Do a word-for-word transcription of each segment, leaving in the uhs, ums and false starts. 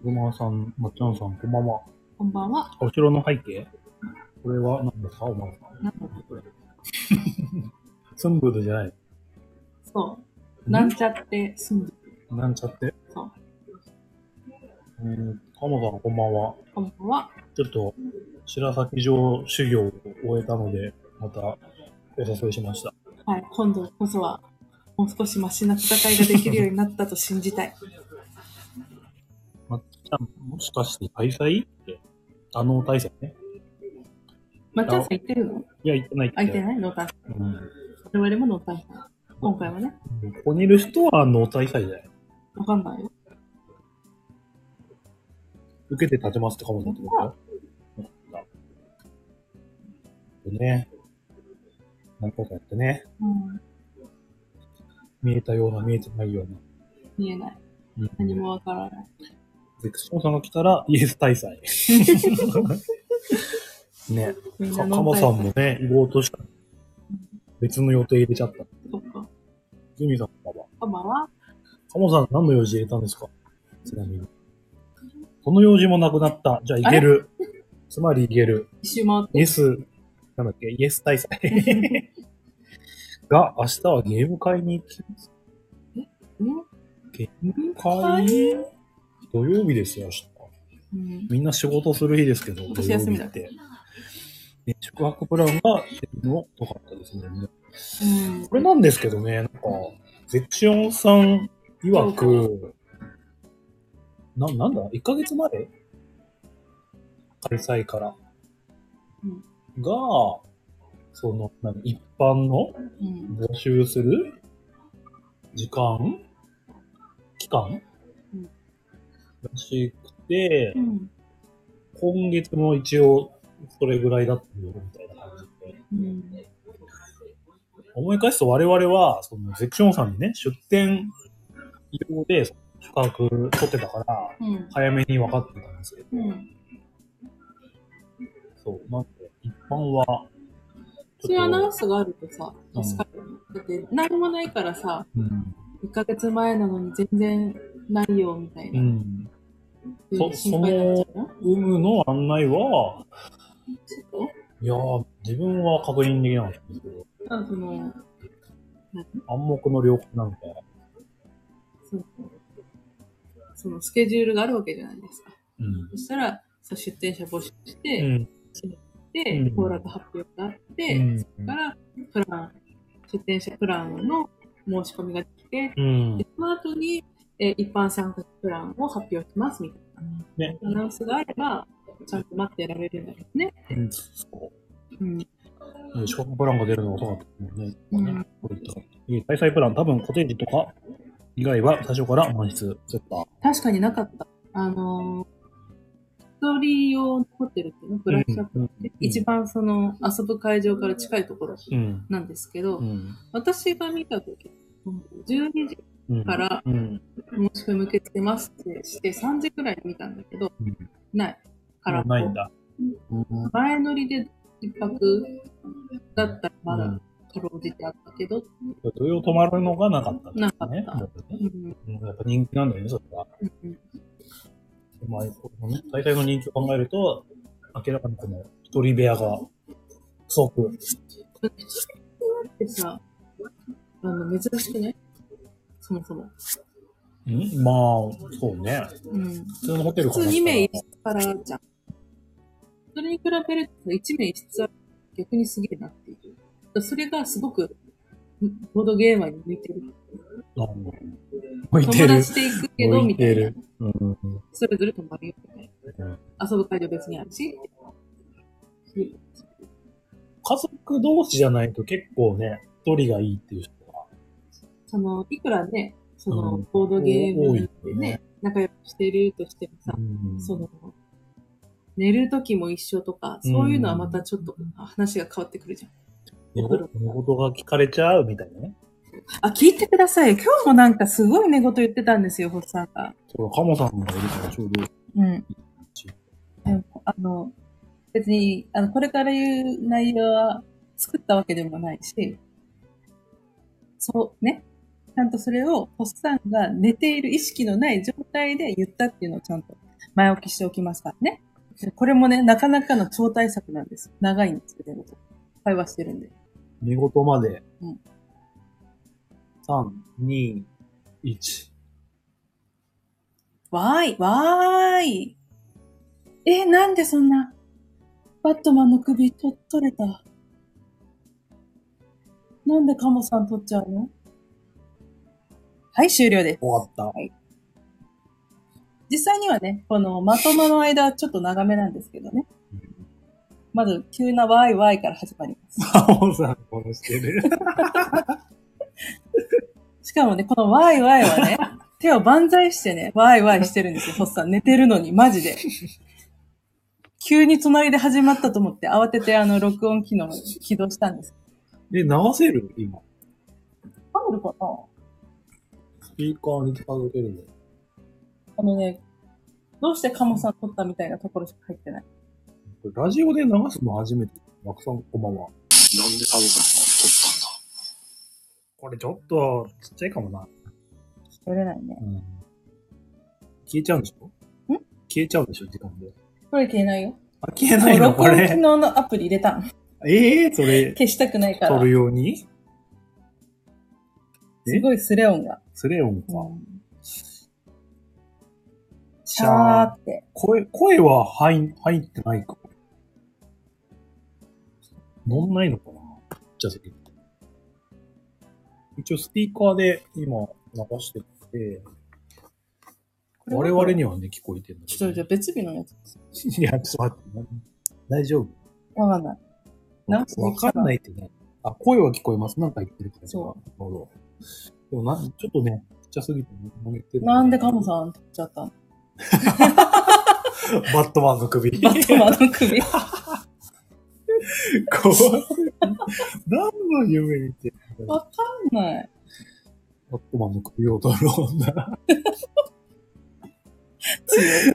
ごまさん、まっちゃんさん、こんばんは。 こんばんは。 後ろの背景これは何ですか、おまさん。 なんだこれ。 スンブルじゃない。 そう。なんちゃって住んでる。 なんちゃって。 そう。 えー、かもさん、こんばんは。 こんばんは。 ちょっと、白崎城修行を終えたので、また、お誘いしました。 はい。今度こそは、もう少しマシな戦いができるようになったと信じたい。 まっちゃん、もしかして大祭って、あの大祭ね。 まっちゃんさん言ってるの？ いや、行ってないって。 あ、言ってない？ノータンさん。うん。我々もノータンさん。今回はね。 ここにいる人はノー大祭だよ。 わかんないよ。 受けて立てますってかもさんってことよ。ね。何回かやってね。 うん。 見えたような、見えてないような。 見えない。 うん、 何もわからない。 ゼクションさんが来たらイエス大祭。ね。か、かまさんもね、行こうとした。別の予定入れちゃった。 そっか。 ジミさんこんばんは。 こんばんは。 かまさん何の用事入れたんですか？ちなみに。この用事もなくなった。じゃあいける。つまりいける。 一周回って。 イエス、なんだっけ、イエス大祭。が、明日はゲーム会に行きます。 えゲーム会土曜日ですよ、明日。うん、みんな仕事する日ですけど、 私休みだって。 宿泊プランが出るのとかったですね。うん、これなんですけどね、なんか、ゼクシオンさん曰く、な、なんだ ?いっ ヶ月前開催から。うん、が、その、何一般の募集する時間期間、うん、らしくて、うん、今月も一応それぐらいだったよみたいな感じで。うん、思い返すと我々は、そのゼクションさんにね、出店用で宿泊取ってたから、うん、早めに分かってたんですけど、うん、そう、なんで、一般は、 そういうアナウンスがあるとさ、助かる。うん、だって、何もないからさ、うん、いっかげつまえなのに全然ないよ、みたいな。うん、 そ, その有無の案内は、いやー、自分は確認できなかったんですけど、 あその暗黙の了解なのか。 そうそのスケジュールがあるわけじゃないですか。うん、そしたら、そう出店者募集して、うん、で、当落発表があって、うん、そこからプラン、出店者プランの申し込みができて、うん、でその後に、えー、一般参加プランを発表しますみたいな、ね、アナウンスがあれば、ちゃんと待ってられるんだよね。うん、そう。うん。 宿泊プランが出るの遅かったもんね。うん、こういった開催プラン、多分固定時とか以外は最初から満室だった。 確かになかった。あのー、一人用のホテルっていうの、ブラッシュアップって、うんうん、一番その遊ぶ会場から近いところなんですけど、うんうん、私が見たとき、じゅうにじから申し込み受け付けますってしてさんじくらいに見たんだけど、うん、ないからないんだ。 前乗りで一泊だったらまだかろうじてあったけど、 土曜泊まるのがなかったんですね。 なかった。 うん、やっぱ人気なんだよね、それは。うんまあ、このね、大体の人気を考えると、明らかにこの一人部屋が不足。 ってさ、あの、珍しくねそもそも。 んまあ、そうね。うん。普通のホテルから普通に名一室からじゃん。それに比べるといち名一室は逆にすげえなっていう。それがすごくボードゲーマーに向いてる。 向いてる。 友達で行くけどみたいな。 うん、 それぞれ泊まるよみたいな。うん、遊ぶ会場別にあるし。 家族同士じゃないと結構ね、一人がいいっていう人は。 その、いくらね、その、ボードゲームでね、ね仲良くしてるとしてもさ、うん、その、寝る時も一緒とか、そういうのはまたちょっと話が変わってくるじゃん。 寝言が聞かれちゃうみたいなね。 あ、聞いてください。今日もなんかすごい寝言言ってたんですよ、ホッさんが。 そう、カモさんもいるからちょうど。うん。 あの、別に、あの、これから言う内容は作ったわけでもないし、そう、ね。 ちゃんとそれを、ホッサンが寝ている意識のない状態で言ったっていうのをちゃんと前置きしておきますからね。これもね、なかなかの超大作なんです。長いんですけど、会話してるんで。 寝言まで。うん。さん、に、いち。 わーい、わーい。え、なんでそんな、バットマンの首と取れた。なんでカモさん取っちゃうの？はい、終了です。 終わった。 はい。実際にはね、このまとまの間はちょっと長めなんですけどね。うん、まず、急なワイワイから始まります。 カモさん殺してる。 しかもね、このワイワイはね、手を万歳してね、ワイワイしてるんですよ、ホッサン。寝てるのに、マジで。急に隣で始まったと思って、慌ててあの、録音機能を起動したんです。 え、流せる今。 入るかな？ スピーカーに近づけるの。 あのね、どうしてカモさん撮ったみたいなところしか入ってない。 ラジオで流すの初めて。マクさんこんばんは。 なんでカモさん撮ったんだ。 これちょっとちっちゃいかもな。 撮れないね。うん、 消えちゃうんでしょ？ん？消えちゃうでしょ時間で。 これ消えないよ。 あ、消えないのこれ。 録音機能のアプリ入れたん。 ええー、それ。 消したくないから。 撮るように？ すごいスレ音が。 スレ音か。うん、 シャーって。 声、声は入、入ってないか。乗んないのかな？じゃあ次。一応スピーカーで今流してて、我々にはね、聞こえてるんだけど、ね。 ちょっとじゃあ別日のやつです。 いや、ちょっと待って。大丈夫？ わかんない。 わかんないってね。あ、声は聞こえます。なんか言ってるから。 そう。 なるほど。でもな、ちょっとね、ちっちゃすぎて何言ってるの？なんでカモさん取っちゃったの？ バットマンの首。 バットマンの首。 怖い。何の夢見てるの？わかんない。 バットマンの首を取ろうな。 強い。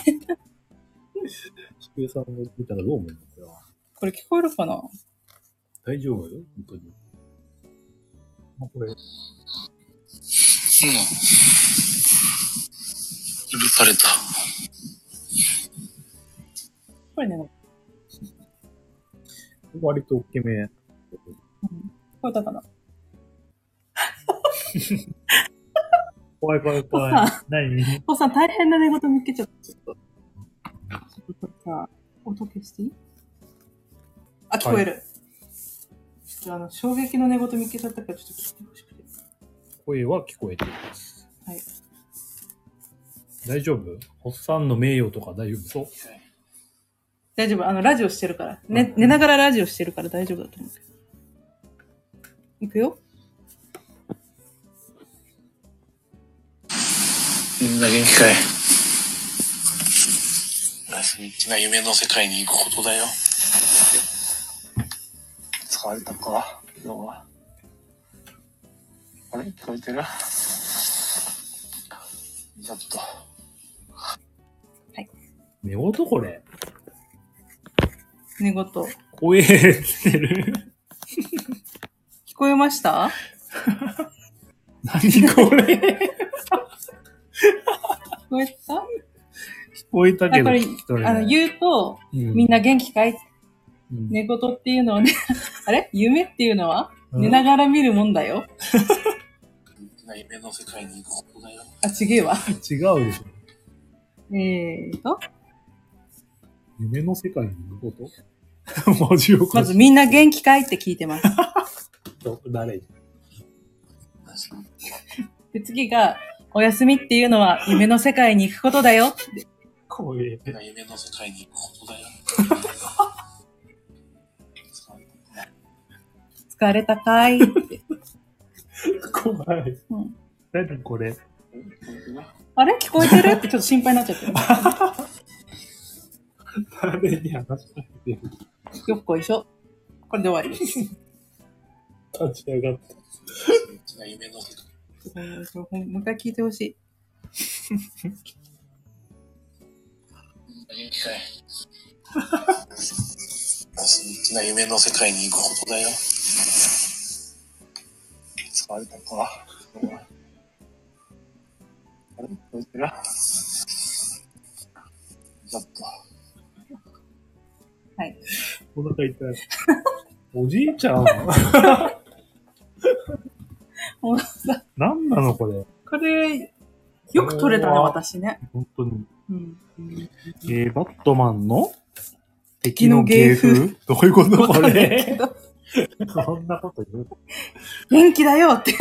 しくえさんが見たらどう思うの？ これ聞こえるかな？ 大丈夫よ、本当に。あ、これ。うん。 許された。 これね。 割と大きめ。うん。聞こえたかな？ 怖い怖い怖い。何？ おさん大変な寝言見つけちゃった。ちょっと。ちょっとさ、音消していい？あ、聞こえる。はい、ちょっとあの、衝撃の寝言見つけちゃったからちょっと聞いてほしくて。 声は聞こえています。 はい。 大丈夫？ホッサンの名誉とか大丈夫そう？ 大丈夫。あの、ラジオしてるから。ね、寝ながらラジオしてるから大丈夫だと思うけど。いくよ。 みんな元気かい？休みってのは夢の世界に行くことだよ。疲れたか今日は。あれ聞こえてる？ちょっと。 はい。 寝言これ。 寝言。 声してる。 聞こえました？ 何これ？聞こえた？ 聞こえたけど。 これ、あの、言うと、うん、みんな元気かい？うん、寝言っていうのはね、あれ？夢っていうのは、うん、寝ながら見るもんだよ。 夢の世界に行くことだよ。 あ、違えわ。 違うでしょ。 えーと。 夢の世界に行くことマジよか。 まずみんな元気かいって聞いてます。 誰？ で、次が、お休みっていうのは夢の世界に行くことだよって。 こういう。 夢の世界に行くことだよ。 疲れたかいって。 怖い。うん、何これ。 あれ聞こえてるってちょっと心配になっちゃってる。 誰に話しかけてる？ よっこいしょ。これで終わりです。 立ち上がった。 夢の世界。 もう一回聞いてほしい。 元気かい？私が夢の世界に行くことだよ。疲れたか？ だった。 はい。 お腹痛い。おじいちゃんもうさ、 何なのこれ。 これ、よく撮れたね、私ね。 本当に。 うんうん、 えー、バットマンの敵の芸風どういうことこれそんなこと言う元気だよって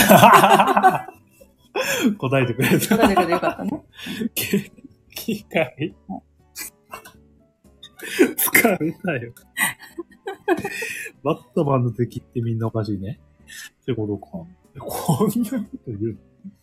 答えてくれた。 答えてくれてよかったね。 元気かい疲れたよ。バットマンの敵ってみんなおかしいね。ってことか。こんなこと言う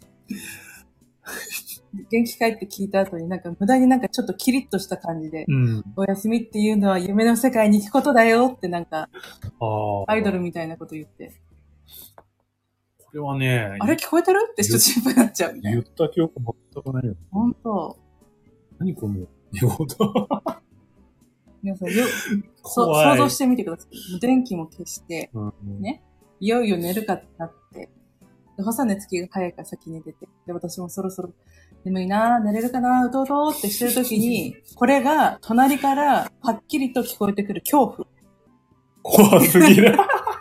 元気かいって聞いた後になんか無駄になんかちょっとキリッとした感じで、うん、お休みっていうのは夢の世界に行くことだよってなんか、アイドルみたいなこと言って。 これはね、 あれ聞こえてるってちょっと心配になっちゃうみたいな。 言った記憶全くないよ。 ほんと。 何この言語と。 皆さんよ、そ、想像してみてください。電気も消して、うん、ね。いよいよ寝るかってなって、で、細寝つきが早いから先に出て、で、私もそろそろ眠いなぁ、寝れるかなぁ、うとうとってしてるときに、これが隣からはっきりと聞こえてくる恐怖。 怖すぎる。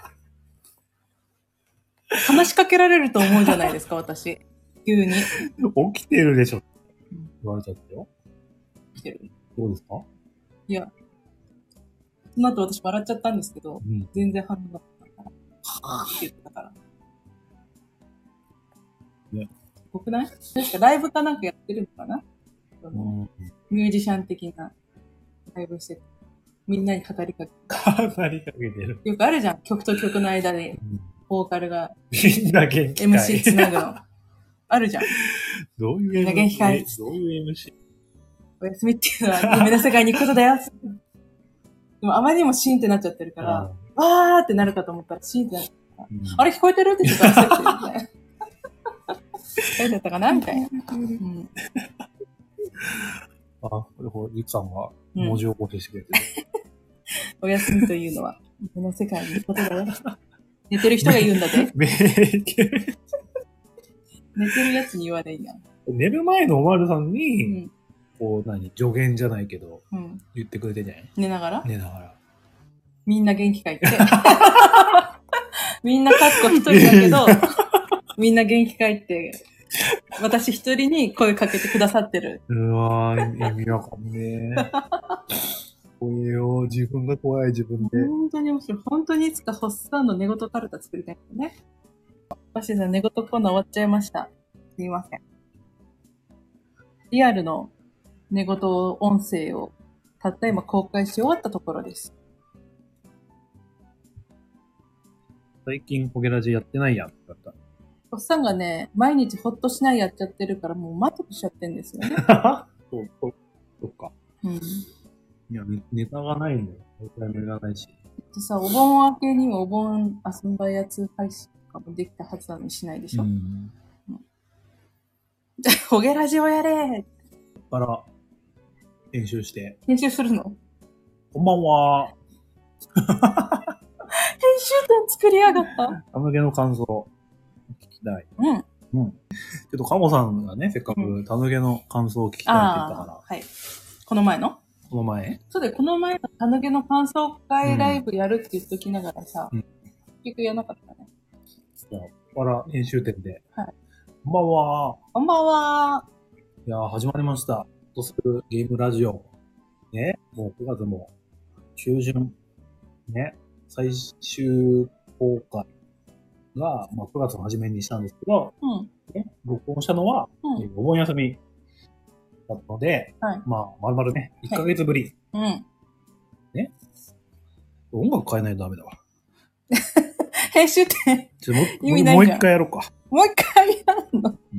話しかけられると思うじゃないですか、私。急に。 起きてるでしょ。言われちゃったよ。 起きてる。 どうですか？ いや。その後私笑っちゃったんですけど、うん、全然反応なかったから。はぁって言ってたから。ね。ぽくない？確かライブかなんかやってるのかな、うん、ミュージシャン的なライブしてて、みんなに語りかけて。語りかけてる。 よくあるじゃん。曲と曲の間で、ボーカルが。 みんな元気かいエムシー つなぐの。あるじゃん。 どういう エムシー? みんな元気かい。 どういう エムシー? お休みっていうのは夢の世界に行くことだよ。でもあまりにもシーンってなっちゃってるから、わーってなるかと思ったらシーンってなっちゃったから、うん、あれ聞こえてるってちょっと焦ってるみたいな。大丈夫だったかなみたいな。うん、 あ、これほら、リクさんが文字起こししてくれてる。 うん、お休みというのは、この世界に行くことだよ。寝てる人が言うんだぜ。寝てるやつに言わないやん。 寝る前のおまるさんに、うん、こう、何、助言じゃないけど、うん、言ってくれてんじゃない？ 寝ながら寝ながら。 みんな元気かいって。みんなかっこ一人だけど、みんな元気かいって、私一人に声かけてくださってる。 うわぁ、意味わかんねえ。怖えよ、自分が怖い自分で。 本当に面白い。本当にいつかホッサンの寝言カルタ作りたいんだね。バシさん寝言コーナー終わっちゃいました。すいません。リアルの寝言音声をたった今公開し終わったところです。 最近コゲラジやってないやんって言った。 ホッサンがね、毎日ホッとしないやっちゃってるからもう満足しちゃってんですよね。 そう、そう、そうか。うん。いや、ネタがないのよ。ネタがないし。 でさ、お盆明けにはお盆遊んだやつ配信とかもできたはずなのにしないでしょ。うん。うん、ホゲラジをやれーから編集して。 編集するの？ こんばんは。 編集点作りやがった。 たぬけの感想聞きたい。うん。うん。けど、カモさんがね、せっかくたぬけの感想を聞きたいって言ったから。 はい。この前のこの前そうで、この前のたぬけの感想会ライブやるって言っときながらさ、うん、結局やらなかったね。 じゃあ、から編集点で。はい。こんばんは。 こんばんは。 いやー、始まりました。とするゲームラジオ。ね、もうくがつも中旬。ね、最終公開が、まあ、くがつの初めにしたんですけど、うんね、録音したのは、うん、お盆休みだったので、はい、まあ、まるまるね、いっかげつぶり。はい、うん。ね。音楽変えないとダメだわ。 編集点。 ちょもう、もう一回やろうか。 もう一回やるの、うん、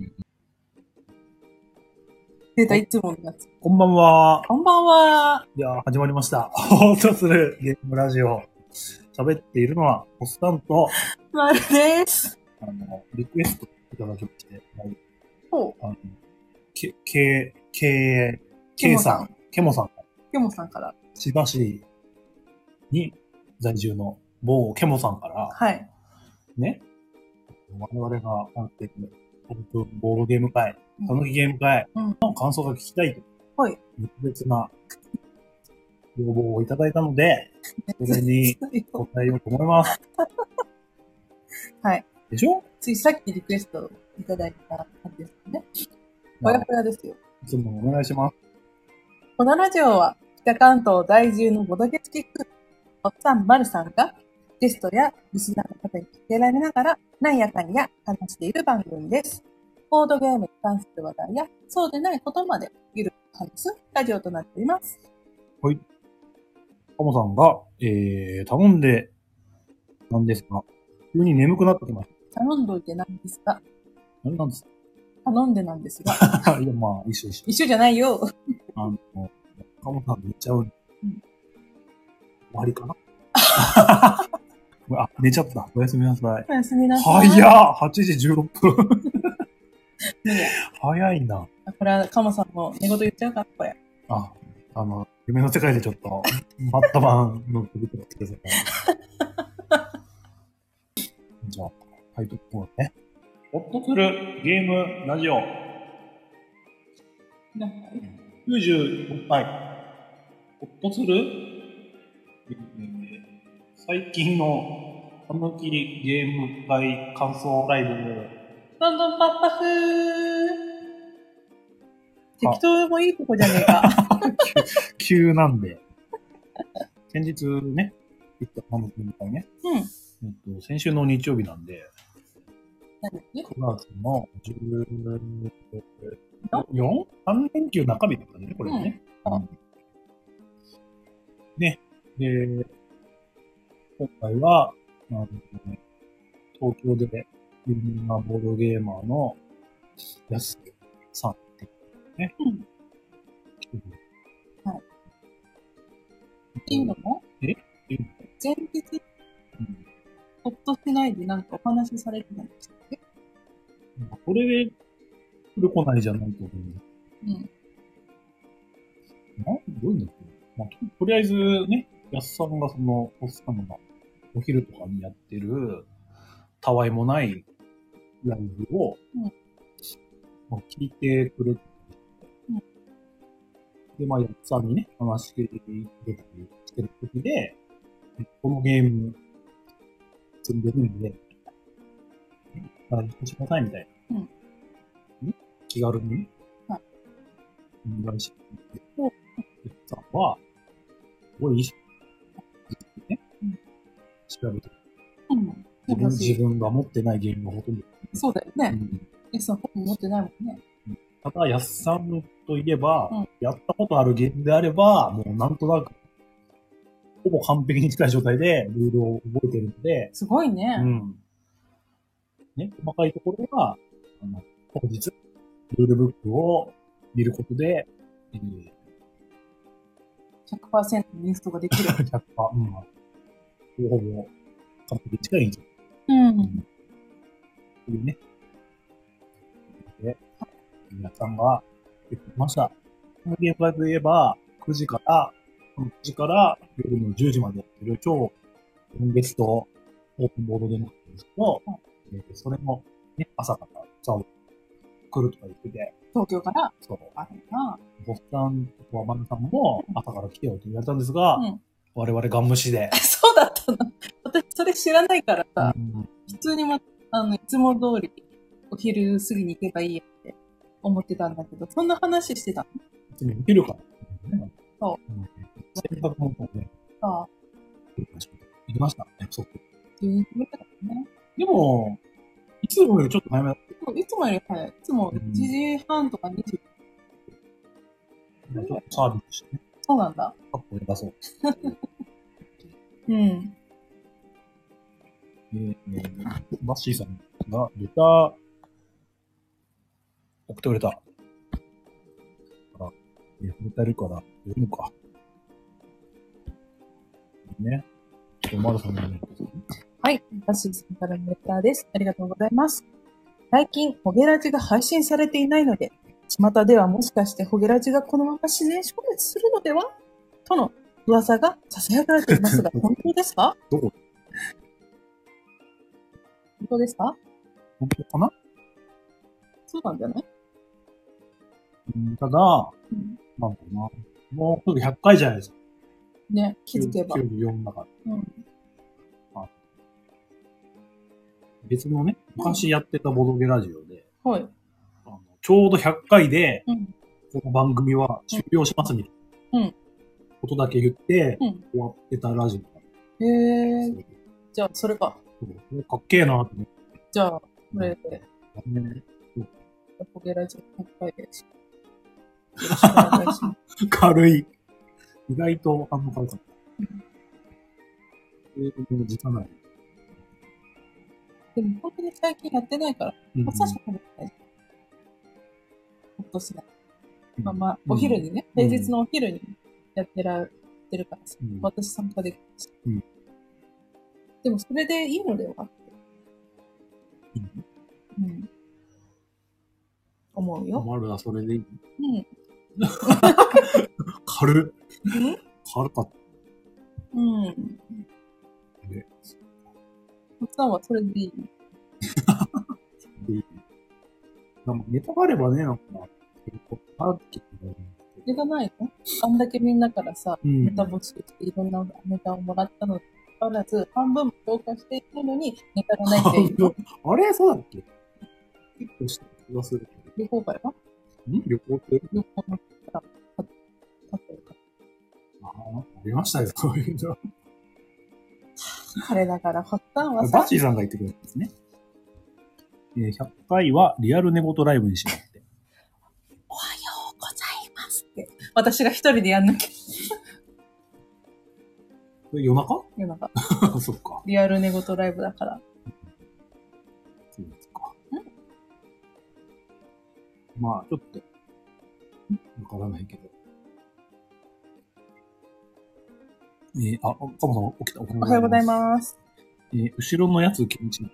出た、いつものやつ。 こんばんは。 こんばんは。 いやー、始まりました。ほーとするゲームラジオ。喋っているのは、ホスタンと、 まるです。 あの、リクエストいただきまして、 ほう。 あの、け、け、け、けさん、けもさん。 けもさんから。 千葉市に在住の某けもさんから、 はい。 ね、我々がやっているオープンボードゲーム会、たぬきゲーム会の感想が聞きたいとはい。 特別な要望をいただいたので、それに答えようと思います。 はい。 でしょ？ ついさっきリクエストいただいた感じですね。ほやほやですよ。 いつもお願いします。 このラジオは北関東在住のボドゲ付き夫婦、おっさんまるさんがゲストやリスナーの方に聞けられながらなんやかんや話している番組です。ボードゲームに関する話題やそうでないことまでゆるく話すラジオとなっています。 はい。カモさんが、えー、頼んでなんですが、急に眠くなってきました。 頼んどいてなんですが。 何なんですか？ 頼んでなんですが。 いや、まあ、一緒一緒。 一緒じゃないよ。 あの、カモさん寝ちゃう。うん。終わりかなあ、寝ちゃった。おやすみなさい。 おやすみなさい。早っ !はちじじゅうろっぷん。早いな。 これはカモさんも寝言言っちゃうから、これ。 あ、あの、夢の世界でちょっと、バッタマンの首とかつけてた。じゃあ、タイトルコールね。ホッとするゲームラジオ。きゅうじゅうろっかい。ホッとする、えー、最近のたぬきゲーム会感想ライブ。 どんどんパッパフー。適当でもいいとこじゃねえか。 急なんで。先日ね、行ったたぬきゲーム会ね。 うん。 えっと、先週の日曜日なんで、 何？ くがつのじゅうよん？ さん 連休中日だったね、これね。うんうん、ね。で、今回は、あの東京で有名なボードゲーマーの安さんっていうね。うん。 はい。いいのも？ え？いいの？ 前日、うん、ほっとしないでなんかお話しされてたんですか？ これで来る来ないじゃないと思う。うん。なんどういうんだっけ、まあ、とりあえずね、安さんがその、おっさんがお昼とかにやってる、たわいもないライブを、うん、まあ、聞いてくれて、うん、で、まあ、安さんにね、話してくれたりしてる時で、このゲーム、積んでるんで、あ、行ってくださいみたいな。うん、気軽に、はい。お願いします。さんは、すごいいいし、ね、うん、調べて、うん、自分、自分が持ってないゲームがほとんど。 そうだよね。うん、え、そう、持ってないもんね。 ただ、やっさんといえば、うん、やったことあるゲームであれば、もうなんとなく、ほぼ完璧に近い状態でルールを覚えてるので。 すごいね。 うん。ね、細かいところは、あの、当日、ルールブックを見ることで、えー、 ひゃくパーセント インストができる。 ひゃくパーセント、うん。ほぼ、完璧に近いんじゃん。うん。 うん。というね。で、皆さんが言ってました。このゲーム会といえば、くじから、くじから夜のじゅうじまでやってる超ゲストオープンボードゲームなんですけど、うん、えー、それもね、朝からさ、来るとか言ってて。 東京から？ そう。 あるな。 ボスさんとかマナさんも朝から来てよって言われたんですが、うん、我々ガン無視で。 そうだったの？私それ知らないからさ、うん、普通にま、あの、いつも通りお昼過ぎに行けばいいやって思ってたんだけど、そんな話してたの？ いつも行けるから、ね。 そう。うん、 洗濯物もね。 ああ。 行きました。約束。 じゅうにじぐらいだったね。 でも、いつもよりちょっと早めだった。 いつもより早い。いつもいちじはんとかにじ。 うん、ちょっとサービスしてね。 そうなんだ。 かっこよさそう。 うん。 えー、バッシーさんがレター送ってくれた。あ、えー、レターいるから読むか。ね。マルさんのね。 はい。バッシーさんからのレターです。ありがとうございます。最近、ホゲラジが配信されていないので、巷ではもしかしてホゲラジがこのまま自然消滅するのではとの噂が囁かれていますが、本当ですか？ どこ？ 本当ですか？ 本当かな？ そうなんじゃない？ うん、ただ、うん、なんだろうな。もうすぐひゃっかいじゃないですか。 ね、気づけば。 きゅうじゅうよんだから。うん。あ、別のね、昔やってたボドゲラジオで、 うん、はい。 あのちょうどひゃっかいで、うん、この番組は終了しますみたいな、うん、ことだけ言って、うん、終わってたラジオ。 へー。じゃあ、それか。 かっけえなって思って。 じゃあ、これで。ね。ボドゲラジオひゃっかいです。よろしくお願いします。 軽い。意外と反応軽かった。えー、時間ない。 でも本当に最近やってないから、朝しか食べてない。ほっとしない。まあまあ、お昼にね、平日のお昼にやってられてるからさ、うん、私参加できるし、うん。でもそれでいいのではって。うん。うん。思うよ。 まるはそれでいい。 うん。 軽っ。軽かった。 うん。で、おっさんはそれでいい。 でいい。なんかネタがあればね、なんか、 ネタないの？あんだけみんなからさ、うん、ネタ募集していろんなネタをもらったのにかかわらず、半分も消化していないのに、ネタがないっていう。 あれそうだっけ？結構した気がする。 旅行会は？ん？ 旅行って旅行の方、たとえか。 ああ、ありましたよ、そういうの。 あれだから、発端はさ。バッチーさんが言ってくれたんですね。えー、ひゃっかいはリアル寝言ライブにしようって。 おはようございますって。私が一人でやんなきゃ。 夜中？ 夜中。 そっか。 リアル寝言ライブだから。 そうですか。ん？まあ、ちょっと、わからないけど。えー、あ、カモさん起きた。 おはようございます。 えー、後ろのやつ気持ちいい。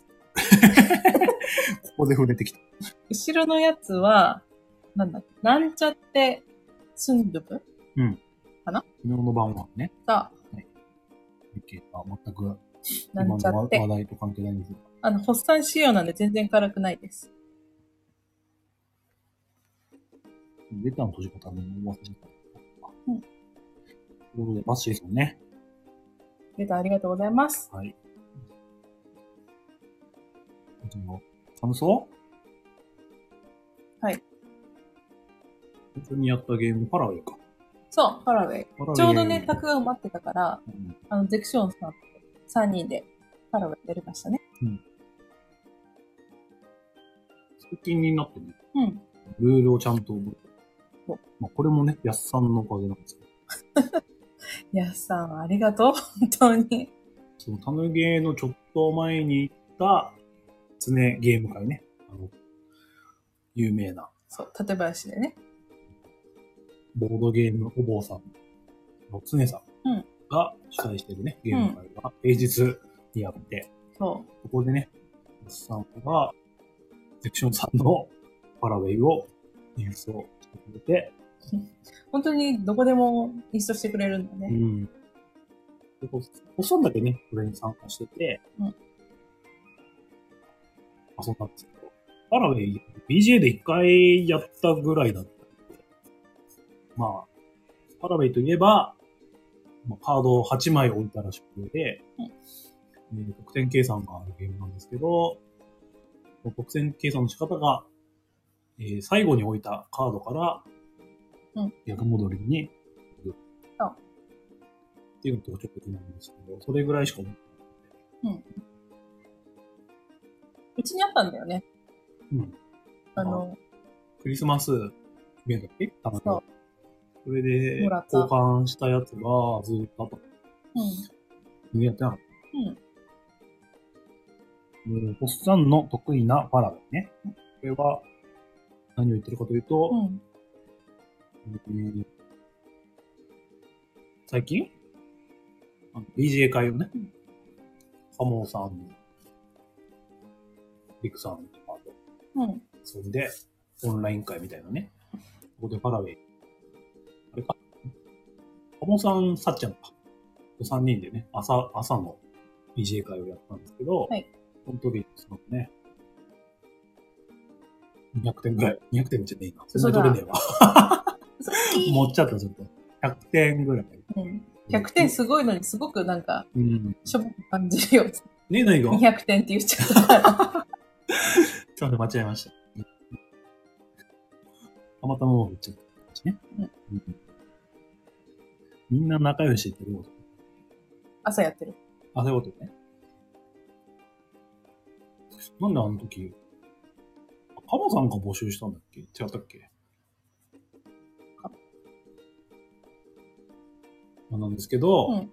ここで触れてきた。 後ろのやつは、なんだっけ、なんちゃってスンドゥブ？ うん。 かな？ 昨日の晩はね。 さあ。 はい。全く、 なんちゃって。 話題と関係ないんですよ。 あの、発散仕様なんで全然辛くないです。 レターの閉じ方も忘れた。うん。ということで、バッシーですもんね。 レターありがとうございます。 はい。感想？ はい。 本当にやったゲーム、パラウェイか。 そう、パラウェイ。ちょうどね、タクが埋まってたから、うん、あの、ゼクションさんとさんにんでパラウェイやりましたね。うん。 最近になってね、 うん。 ルールをちゃんと覚えて。まあ、これもね、やっさんのおかげなんですけど。 やっさん、ありがとう、本当に。 そのタヌゲーのちょっと前に行った、常ゲーム会ね。あの、有名な。 そう、館林でね。 ボードゲームお坊さんの常さんが主催してるね、うん、ゲーム会が平日にやって、 そう。 そこでね、おっさんが、セクションさんのパラウェイを演奏してくれて、 本当にどこでもインストしてくれるんだね。うん。 で、おっさんだけね、これに参加してて、うん、遊んだんですけど、パラウェイ ビージェー で一回やったぐらいだったんで、まあ、パラウェイといえば、まあ、カードをはちまい置いたらしくて、うんえー、得点計算があるゲームなんですけど、得点計算の仕方が、えー、最後に置いたカードから、うん、逆戻りに、うん、っていうのとちょっと気になるんですけど、それぐらいしか思ってない。うん。 うちにあったんだよね。 うん。 あの、 クリスマスイベントだっけ？そう。それで、交換したやつがずっとあった。うん。やってなかった。うん。おっさんの得意なパラだね。これは、何を言ってるかというと、うんえー、最近ビージェー 会をね、カモさん、リクさんとかと、うん。そんで、オンライン会みたいなね。ここでパラウェイ。あれか。カモさん、さっちゃんか。さんにんでね、朝、朝の ビージェー 会をやったんですけど、はい。その時にそのね、 にひゃくてんぐらい。にひゃくてんじゃねえな。そんなに取れねえわ。持っちゃった、ちょっと。ひゃくてんぐらい。 うん。ひゃくてんすごいのにすごくなんか、 うん、 しょぼく感じるよ。 ねえ、何がにひゃくてんって言っちゃったから。 ちょっと間違えました。たまたま言っちゃったね、うんうん。みんな仲良しってどういうこと？ 朝やってる。 あ、そういうことね。なんであの時、カモさんが募集したんだっけ？違ったっけ？なんですけど、 うん、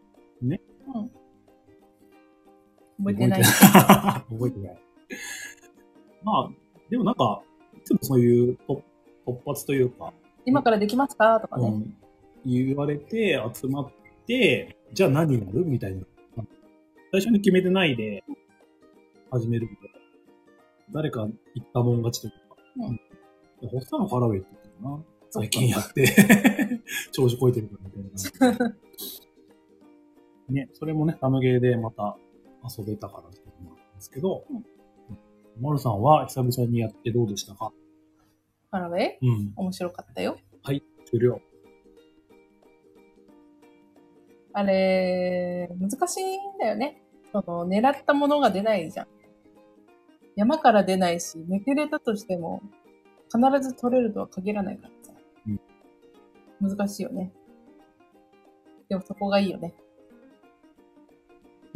ね、 うん。覚えてない。 覚えてない。まあ、でもなんか、いつもそういう突発というか、 今からできますかとかね、うん。 言われて集まって、じゃあ何になるみたいな。最初に決めてないで始めるみたいな。誰か言ったもん勝ちというか。うん。ホッサのファラウェイって言ったかな。最近やって、調子こいてるからみたいな。ね、それもね、タムゲーでまた遊べたからっていうのなんですけど、うん、マルさんは久々にやってどうでしたか？ ファラウェイ？うん。面白かったよ。 はい、終了。 あれ、難しいんだよね。その、狙ったものが出ないじゃん。山から出ないし、めくれたとしても、必ず取れるとは限らないからさ。うん、難しいよね。でもそこがいいよね。 うん。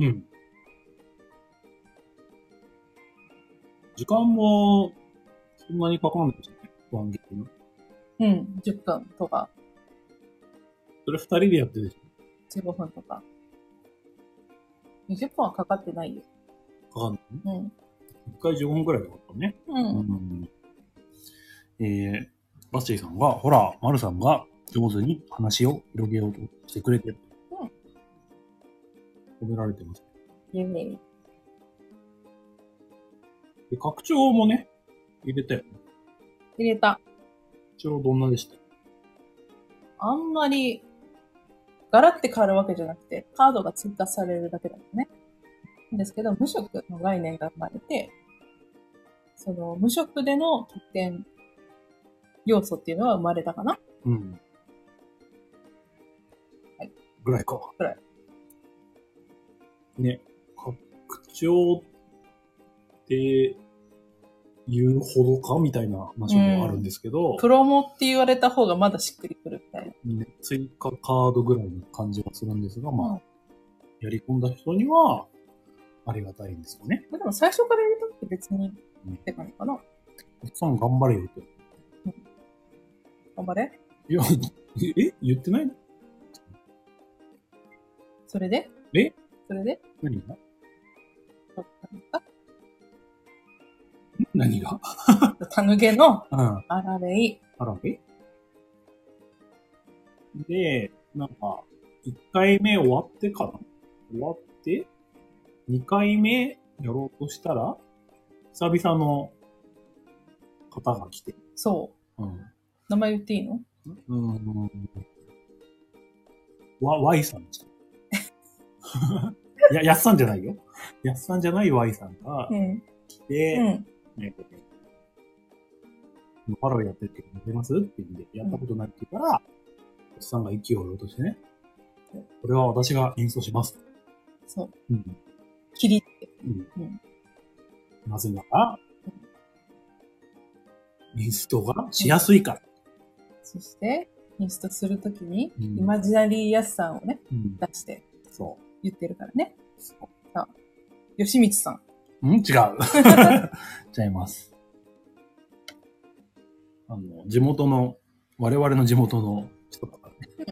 時間も、そんなにかかんないですね。ワンゲーム。 うん、じゅっぷんとか。 それ二人でやってるでしょ？ じゅうごふんとか。にじゅっぷんはかかってないよ。 かかんない？ うん。 一回じゅうごふんくらいだったね。 うん。うん、えー、バッチリさんが、ほら、マルさんが上手に話を広げようとしてくれてる。うん。褒められてます。 イェーイ。 で、拡張もね、入れたよね。 入れた。 拡張どんなでした？ あんまり、ガラって変わるわけじゃなくて、カードが追加されるだけだよね。ですけど、無色の概念が生まれて、その無色での得点要素っていうのは生まれたかな？うん。はい。 ぐらいか。 ぐらい。 ね、拡張って言うほどかみたいな話もあるんですけど、うん、 プロモって言われた方がまだしっくりくるみたいな。ね、追加カードぐらいの感じはするんですが、まあ、うん、やり込んだ人にはありがたいんですよね。 でも最初からやりたくて別にって感じかな。おっさん頑張れよと。 うん、頑張れ？ いや、え言ってないの？ それで？ えそれで？ 何が？ どうしたんですか？ 何が？ タヌゲのアラレイ。 アラレイで、なんか、いっかいめ終わってかな？終わって、にかいめやろうとしたら、久々の方が来て。 そう。うん、名前言っていいの？うん。 わ、Y さんでした。いや、やっさんじゃないよ。やっさんじゃない Y さんが来て、うんうんね、ファラオやってるけどやりますって言うんで、やったことないって言ったら、おっさんが息を折ろうとしてね、これは私が演奏します。 そう。うん。キリって。うん。うん、 なぜなら、インストがしやすいから。うん、 そして、インストするときに、うん、イマジナリーやすさんをね、うん、出して、そう。言ってるからね。そう。さあ、吉光さん。 ん違う。ちゃいます。あの、地元の、我々の地元の人だからね。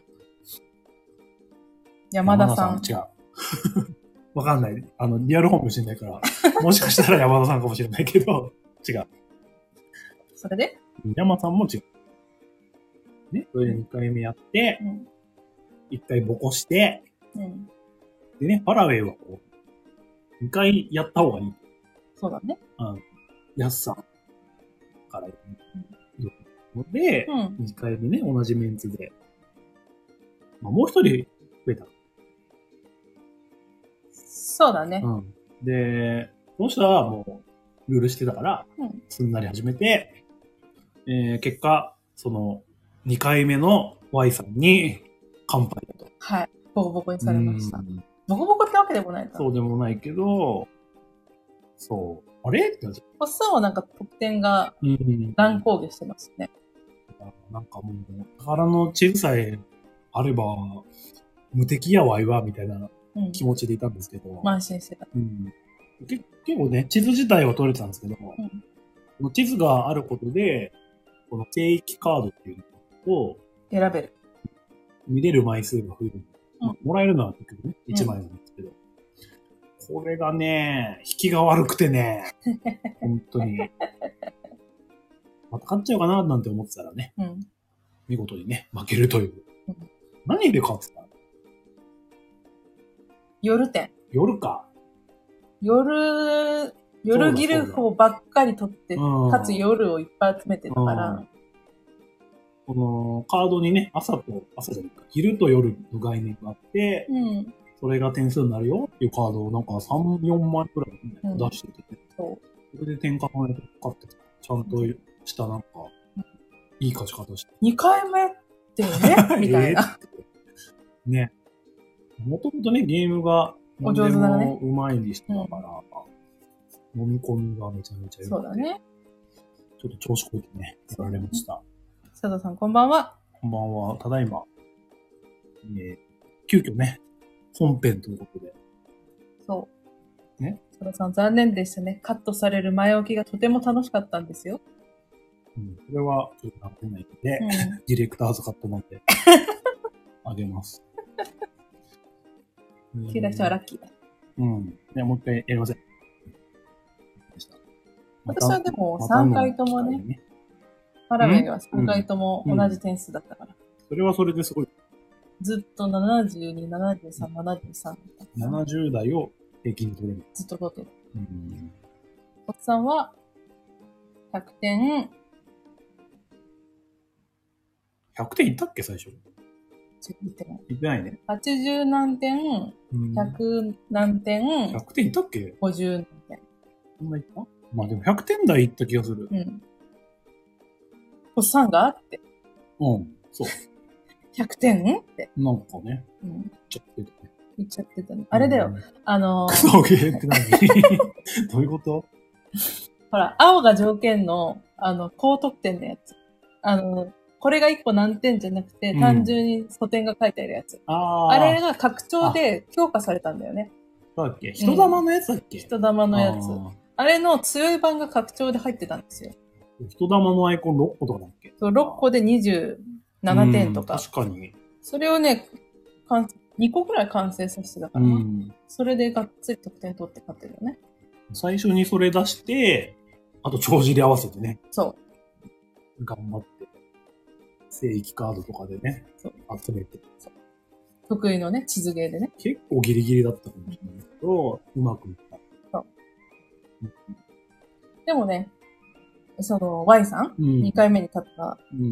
山田さん。 山田さん違う。わかんない。あの、リアルホームしれないから、もしかしたら山田さんかもしれないけど、違う。 それで？ 山さんも違う。ね、それでにかいめやって、うん、いっかいボコして、うん、でね、パラウェイはこう、にかいやった方がいい。 そうだね。 うん。やすさんから言うので、うん、にかいめね、同じメンツで。まあ、もう一人増えた。 そうだね。 うん。で、その人はもう、ルールしてたから、うん、すんなり始めて、 えー、結果、その、にかいめの Y さんに乾杯だと。 はい。ボコボコにされました。ボコボコってわけでもないか。 そうでもないけど、そう。あれってなっちゃう。 おっさんはなんか得点が乱高下してますね。 うん、なんかもう、宝の地図さえあれば、無敵やわいわ、みたいな気持ちでいたんですけど。 慢心してた。 うん、結構ね、地図自体は取れてたんですけど、うん、この地図があることで、この聖域カードっていうのを選べる。 見れる枚数が増える。うん、もらえるのは結局ね、いちまいなんですけど。うん、これがね、引きが悪くてね、本当に。また勝っちゃうかななんて思ってたらね、うん、見事にね、負けるという。うん、何で勝ってたの？ 夜店。 夜か。 夜、夜ギルフォばっかり取って、かつ夜をいっぱい集めてたから。 このカードにね、朝と、朝じゃないか、昼と夜の概念があって、うん、それが点数になるよっていうカードをなんかさん、よんまいくらい、ね、出してて、うん、そう。それで点数をね、買って、ちゃんとしたなんか、いい勝ち方して。 にかいめってねみたいな。 えー、ね。もともとね、ゲームが、 お上手だね。 うまいにしてたから、うん、飲み込みがめちゃめちゃ良くて。 そうだね。 ちょっと調子こいてね、やられました。 佐藤さん、こんばんは。 こんばんは。ただいま、えー、急遽ね、本編ということで。 そう。ね。佐藤さん、残念でしたね。カットされる前置きがとても楽しかったんですよ。 うん。これは、ちょっとなってないので、うん、ディレクターズカットまで、あげます。 聞いた人はラッキーだ。 うん。いや、もう一回やりません。 私はでもさんかいともね、ねパラメンはさんかいとも同じ点数だったから。うんうん、それはそれですごい。 ずっとななじゅうに、ななじゅうさん、ななじゅうさん。 ななじゅうだいを平均取れる。 ずっと取ってる。うん。おっさんは、ひゃくてん。 ひゃくてんいったっけ最初。 いってない。 いってないね。 はちじゅう何点、ひゃく何点。 ひゃくてんいったっけ ? ごじゅう 何点。 そんないったまあでもひゃくてん台いった気がする。うん。 おっさんがって。 うん、そう。 ひゃくてんって。 なんかね。うん。言っちゃってたね。 言っちゃってたね。あれだよ。うん、あのー。 クソゲーって何どういうこと？ ほら、青が条件の、あの、高得点のやつ。あの、これがいっこ何点じゃなくて、単純に素点が書いてあるやつ。うん、あ, あれが拡張で強化されたんだよね。 そうだっけ？人玉のやつだっけ？ うん、人玉のやつ。あ, あれの強い版が拡張で入ってたんですよ。 人玉のアイコンろっことかだっけ？ そう、ろっこでにじゅうななてんとか。 確かに。 それをね、にこくらい完成させてたから、うん、それでがっつり得点取って勝ってるよね。 最初にそれ出して、あと帳尻合わせてね。 そう。 頑張って。聖域カードとかでね、そう集めて。そう得意のね、地図ゲーでね。 結構ギリギリだったかもしれないけど、うん、うまくいった。そう。 うん、でもね、その Y さん、うん、にかいめに勝った、うん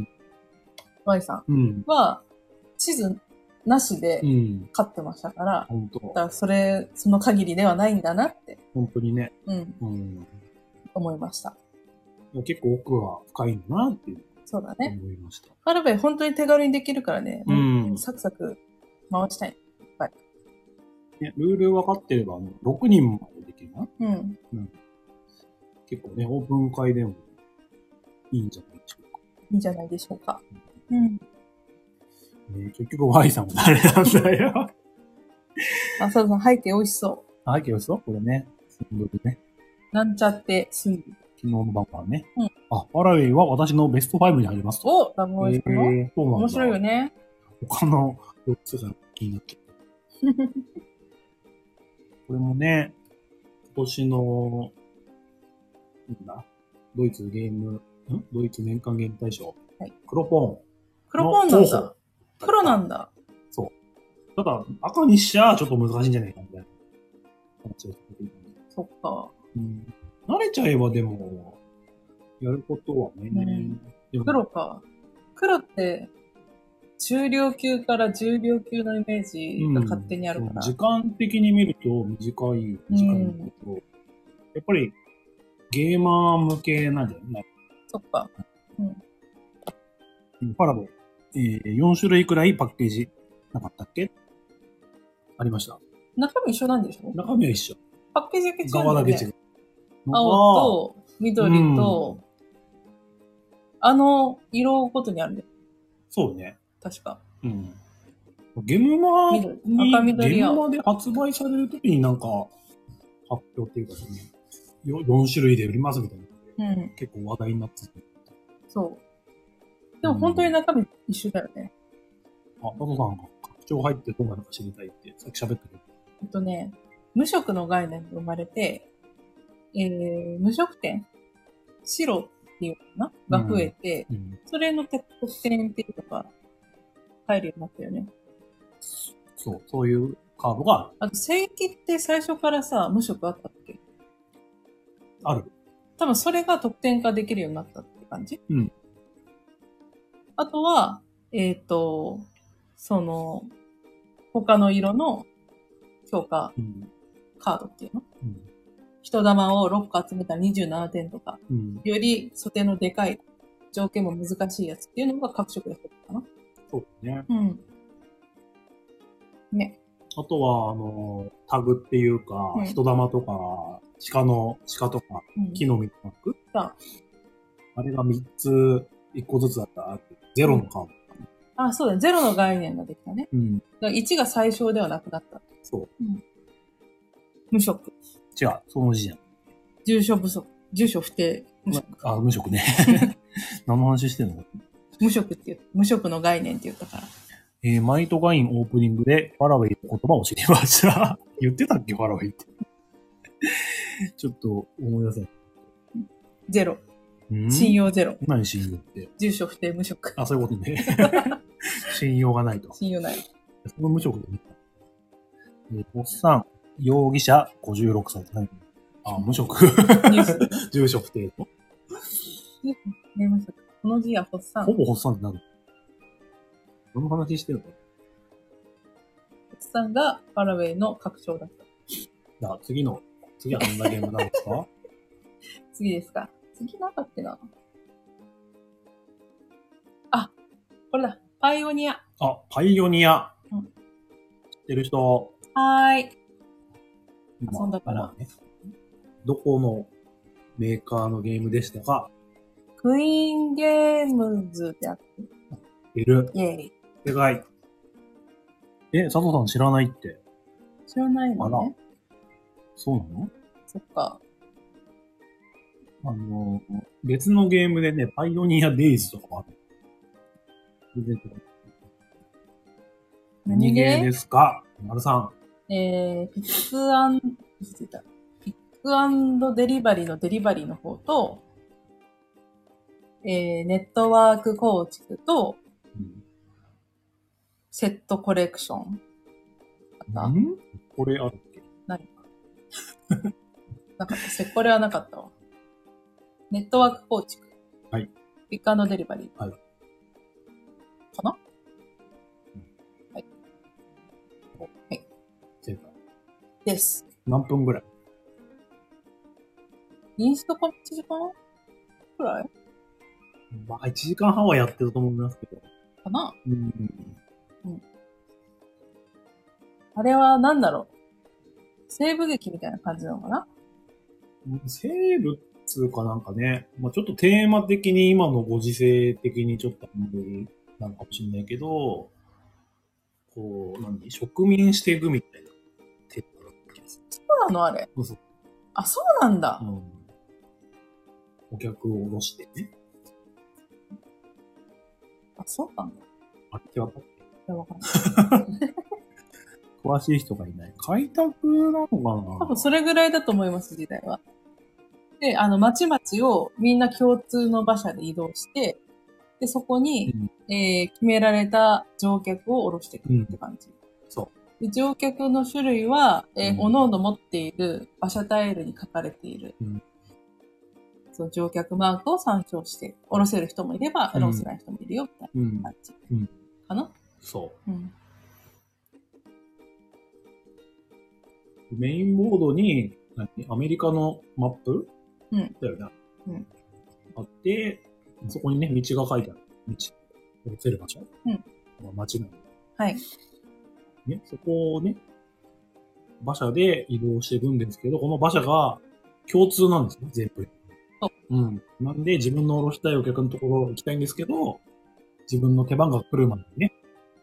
、Y さんは、地図なしで勝ってましたから、うん、本当だからそれ、その限りではないんだなって。 本当にね。 うん。うん、思いました。 結構奥は深いんだなっていう。 そうだね。 思いました。 パラベ本当に手軽にできるからね、うん、サクサク回したい。いっぱい。 ね、ルール分かってれば、ろくにんまでできるな。うん。うん。結構ね、オープン会でもいいんじゃないでしょうか。 いいんじゃないでしょうか。うん。 ね、結局 Y さんも誰なんだよ。 あ、そうそう、背景美味しそう。 背景美味しそうこれね。スンドルね。 なんちゃってスンドル。 昨日の晩からね。うん。あ、パラウェイは私のベストごに入りますと。 お、ラブオイスの、えー、そうなんだ。面白いよね。 他のよっつが気になっちゃった。これもね、今年の、なんだドイツゲーム、んドイツ年間ゲーム大賞。はい。黒ポン。 黒ポンなんだ。黒なんだ。 そう。ただ、赤にしちゃちょっと難しいんじゃないかみたいな話をされていたんで。 そっか。 うん。慣れちゃえばでも、やることはね。 うん、黒か。黒って、中量級から重量級のイメージが勝手にあるから。うん、 時間的に見ると短い時間だけど、うん、やっぱりゲーマー向けなんだよね。 そっか。 うん。 パラボ、えー、よん種類くらいパッケージなかったっけ？ありました。 中身一緒なんでしょ？ 中身は一緒。 パッケージだけ違うんだよね。 側だけ違う。 青と緑と、うん、あの色ごとにあるんだよ。 そうね。 確か。 うん。ゲムマに、赤緑ゲムマで発売されるときになんか、発表っていうかね、よん種類で売りますみたいな、うん。結構話題になってた。 そう。でも本当に中身一緒だよね。 うん、あ、佐藤さんが拡張入ってどうなのか知りたいって、さっき喋ってる。 えっとね、無色の概念が生まれて、えー、無色点白っていうのかなが増えて、うんうん、それの特典っていうのが入るようになったよね。 そう、そういうカードがある。 あと、正規って最初からさ、無色あったっけ？ ある。 多分それが特典化できるようになったって感じ？ うん。あとは、えっと、その、他の色の強化カードっていうの、うん、人玉をろっこ集めたらにじゅうななてんとか、うん、より素手のでかい条件も難しいやつっていうのが各色で入ったかな。 そうね。 うん。ね。 あとは、あの、タグっていうか、うん、人玉とか、鹿の、鹿とか、木の実のタグ、うん、あれがみっつ、いっこずつだったら、ゼロのカード、うん。 あ、そうだね。ゼロの概念ができたね。うん。だからいちが最小ではなくなった。 そう。うん、 無色。 違う、その字じゃん。 住所不足。住所不定。無色。 あ、無色ね。何の話してんの？ 無色って言う。無色の概念って言ったから。 えー、マイトガインオープニングでファラウェイの言葉を知りました。言ってたっけファラウェイって。ちょっと思い出せない。 ゼロ。信用ゼロ。 何信用って。 住所不定無職。 あ、そういうことね。信用がないと。 信用ない。 その無職で見た。えー、おっさん、容疑者ごじゅうろくさいって何？あ、無職。住所不定と。 ね、無職。この字はホッサン。 ほぼホッサンって何？どの話してるの？ホッサンがファラウェイの拡張だった。 じゃあ次の、次はどんなゲームなんですか？ 次ですか。次なんだっけな。あ、これだ。パイオニア。 あ、パイオニア。うん、知ってる人。 はーい。遊んだから、まあね。 どこのメーカーのゲームでしたか？ クイーンゲームズであって。 いる。 イェーイ。 正解。え、佐藤さん知らないって。 知らないのね。あら。 そうなの？ そっか。 あの、別のゲームでね、パイオニアデイズとかもある。何ゲーですか？丸さん。 えー、ピックアン、ピックアンドデリバリーのデリバリーの方と、えー、ネットワーク構築と、うん、セットコレクション。 あった？ん？これあるっけ？ 何か。なかった。これはなかったわ。ネットワーク構築。 はい。 ピックアンドデリバリー。 はい。 かな？うん、はい。はい。 正解。 です。 何分ぐらい？ インストかいちじかんくらい？ まあ、いちじかんはんはやってると思いますけど。 かな？ うん。 うん。あれは何だろう？西部劇みたいな感じなのかな？ 西部っつうかなんかね、まあ、ちょっとテーマ的に今のご時世的にちょっと無理なのかもしれないけど、こう、何？植民していくみたいなテーマだった気がする。 そうなのあれ。 そうそう。 あ、そうなんだ。 うん。お客を下ろしてね。 あ、そうなんだ。 あ、違ったっけ？いや、わかんない。 詳しい人がいない。開拓なのかな？ 多分それぐらいだと思います、時代は。で、あの、町々をみんな共通の馬車で移動して、で、そこに、うん、えー、決められた乗客を降ろしてくるって感じ。うん、 そう。 で、乗客の種類は、えー、うん、おのおの持っている馬車タイルに書かれている、うん、その乗客マークを参照して、降ろせる人もいれば、降ろせない人もいるよ、みたいな感じ。うんうん、かな？ そう。うん、メインボードに、何？アメリカのマップ、うん、だよね。うん、あって、 そこにね、道が書いてある。道。降せる場所。 うん。 まあ、街なの。 はい。 ね、そこをね、馬車で移動していくんですけど、この馬車が共通なんですね、全部。 そう。 うん。なんで、自分の降ろしたいお客のところ行きたいんですけど、自分の手番が来るまでにね、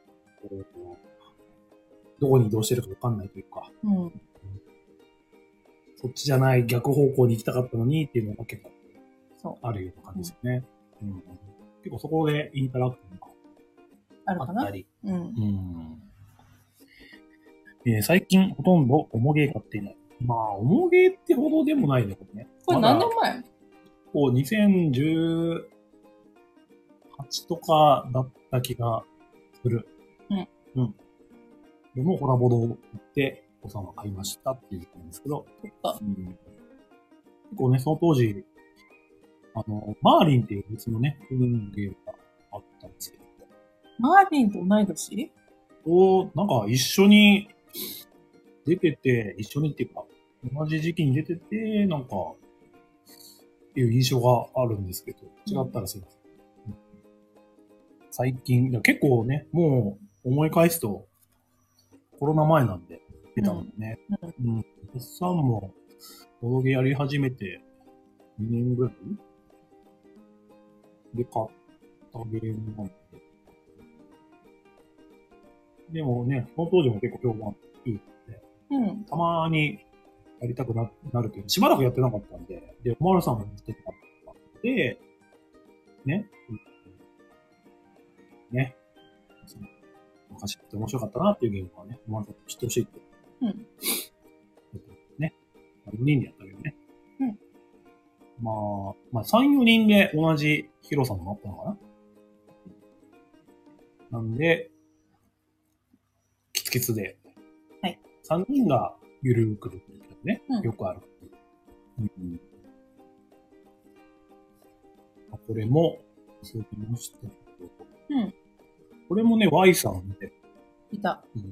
どこに移動してるかわかんないというか、 うん。 そっちじゃない逆方向に行きたかったのにっていうのが結構そうあるような感じですよね。うんうん、結構そこでインタラクティブがあるかな。 あったり。 うん。 うんえー、最近ほとんど重げ買っていない。まあ、重げってほどでもないね、これね。 これ何年前？ こう、にせんじゅうはちとかだった気がする。 うん。 うん。でも、コラボ堂行って、お子さんは買いましたっていうことなんですけど。 そっか。 うん。結構ね、その当時、あの、マーリンっていう別のね、運ゲームがあったんですけど。 マーリンと同い年？ こう、なんか一緒に出てて、一緒にっていうか、同じ時期に出てて、なんか、っていう印象があるんですけど、違ったらすいません。うん、最近、いや結構ね、もう思い返すと、コロナ前なんで出たのね。うん。うん。おっさんも、ボドゲやり始めてにねんぐらいで買ったゲームなんで。でもね、その当時も結構評判いいので、 うん。たまにやりたく な, なるけど、しばらくやってなかったんで、で、おまるさんもやってなかったんで、ね、ね、昔って面白かったなっていうゲームはね、おまるさん知ってほしいって。 うん。 ね。よにんでやったけどね。 うん。 まあ、まあさん、よにんで同じ広さになったのかな。なんで、キツキツで。 はい。 さんにんがゆるくるっていうね、うん、よくある。うん。これも、そうきましたけど。 うん。 これもね、Y さんで。 いた。 うん。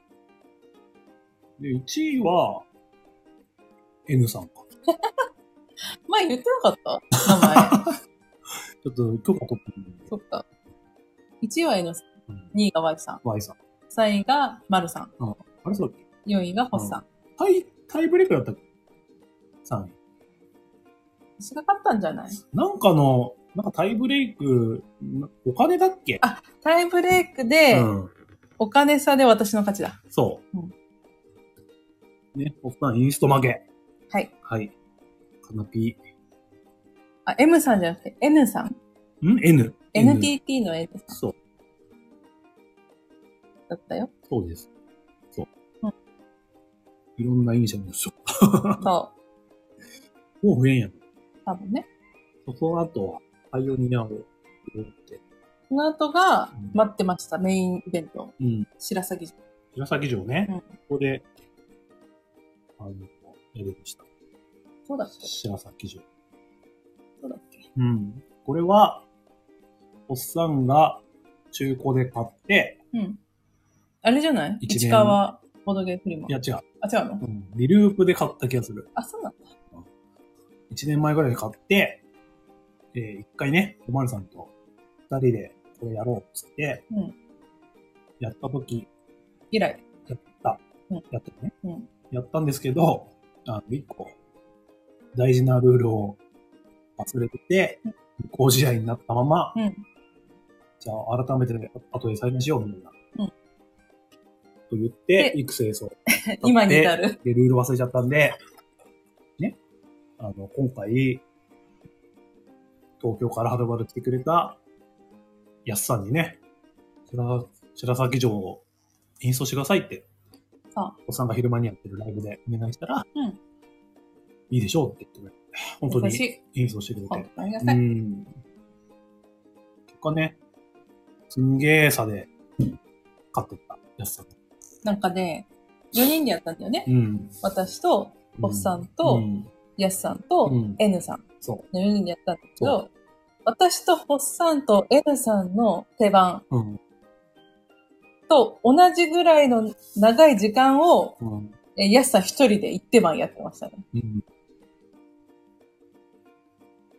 で、いちいは、N さんか。 前言ってなかった名前。 ちょっと許可取ってみるんで。 そっか。いちいは N さん。うん、にいが Y さん。 Y さん。 さんいが丸さん。 うん。あれそうだっけ？ よんいがホッさん。 タイ、タイブレイクだったっけ？ さんい。 私が勝ったんじゃない？ なんかの、なんかタイブレイク、お金だっけ？ あ、タイブレイクで、うん、お金差で私の勝ちだ。 そう。うん、ね、おっさんインスト負け。 はい。 はい。カナピー。 あ、M さんじゃなくて N さん。 ん ?N。 エヌティーティー の N さん。 そう。 だったよ。 そうです。そう。 うん。 いろんなイニシャルでしょ。 そう。 もう増えんやん。 多分ね。 その後は、パイオニアを入れて。 その後が、待ってました、うん、メインイベント。 うん。 白鷺城。 白鷺城ね。うん。ここで、あの、やりました。 そうだっけ？ 白鷺城。 そうだっけ？ うん。これは、おっさんが中古で買って、 うん。あれじゃない？市川ボドゲフリマ。 いや、違う。 あ、違うの？ うん。リループで買った気がする。 あ、そうなんだ。 いちねんまえぐらいで買って、えー、一回ね、おまるさんと二人でこれやろうっつって、うん、やったとき、 以来。 やった。 うん、 やったね、 うん。 やったんですけど、あの、一個、大事なルールを忘れてて、無効試合になったまま、うん、じゃあ改めて後で再現しようみたいな。うん。と言って、育成層。 今に至る。 で、ルール忘れちゃったんで、ね。あの、今回、東京からはるばる来てくれた、やすさんにね、白、白鷺城をインストしてくださいって、 あおっさんが昼間にやってるライブでお願いしたら、 うん、 いいでしょうって言ってくれて、本当にインストしてくれて。 ありがたい。うん。 結果ね、すんげー差で勝ってった、やすさん。 なんかね、よにんでやったんだよね。 うん、 私と、おっさんと、うん、やすさんと、うん、N さんのよにんでやったんだけど、私とホッサンと N さんの手番、うん、と同じぐらいの長い時間を、うん、えヤスさん一人で一手番やってましたね。うん、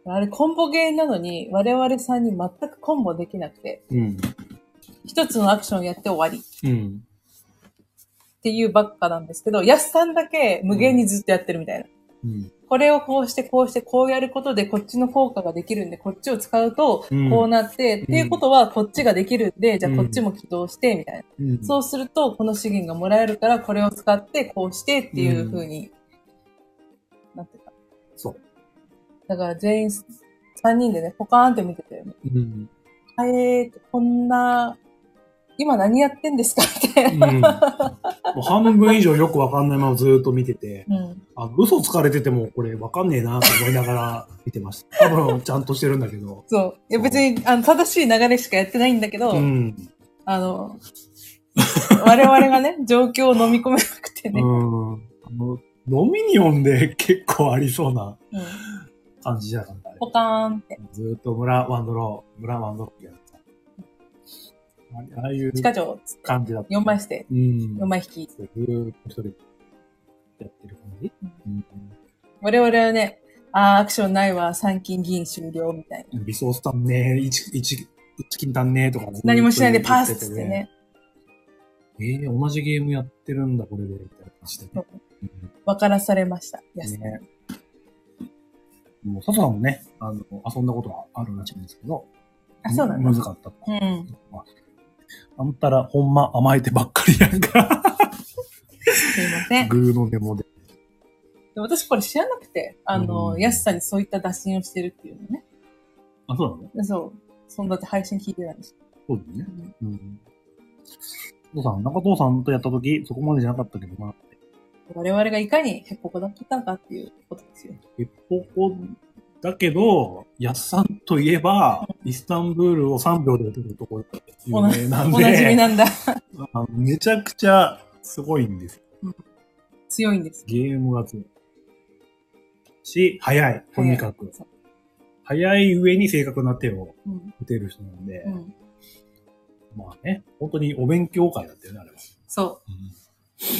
あれコンボゲーなのに、我々さんに全くコンボできなくて、うん、一つのアクションやって終わり。うん、っていうばっかなんですけど、ヤスさんだけ無限にずっとやってるみたいな。うん、これをこうしてこうしてこうやることでこっちの効果ができるんで、こっちを使うとこうなって、うん、っていうことはこっちができるんで、うん、じゃあこっちも起動してみたいな、うん。そうするとこの資源がもらえるからこれを使ってこうしてっていう風になってた。そう。だから全員さんにんでね、ポカーンって見てたよね。うん、えー、こんな、今何やってんですかって、うん。もう半分以上よくわかんないままずーっと見てて、うん、あ嘘つかれててもこれわかんねえなと思いながら見てました。多分ちゃんとしてるんだけど。 そう。いや別にあの正しい流れしかやってないんだけど、うん、あの、我々がね、状況を飲み込めなくてね。うん、 あのドミニオンで結構ありそうな感じじゃなかった。 ポカーンって。 ずーっと村ワンドロー、村ワンドローやる。ああいう地下城感じだった。 よんまい捨て。うん。よんまい引き。 ずーっと一人やってる感じ、うんうん、 我々はね、あーアクションないわ、参金銀終了みたいな。 リソース足んねー、一、一、一金足んねーとか、ね。 何もしないでパスってね。 えー、同じゲームやってるんだ、これで、みたいな感じで、ね。 分からされました。ね。 もう、佐藤さんもね、あの、遊んだことはあるらしいんですけど。 あ、そうなんだ。 難かったと。うん。まああんたらほんま甘えてばっかりやんか。 すいません。 グーのデモで。 で私これ知らなくて、あの、やすさんにそういった打診をしてるっていうのね。 あ、そうなの？ そう。そんだって配信聞いてないし。 そうだね。うん。うん。父さん、中藤さんとやったとき、そこまでじゃなかったけどな。 我々がいかにヘッポコだったかっていうことですよ。 ヘッポコだけど、やっさんといえば、うん、イスタンブールをさんびょうで打てるところが有名なんで。 おなじみなんだあ。めちゃくちゃすごいんですよ。 うん、強いんです。 ゲームが強い。し、早い。とにかく。早い上に正確な手を打てる人なんで。うんうん、まあね、本当にお勉強会だったよね、あれは。 そう。うん、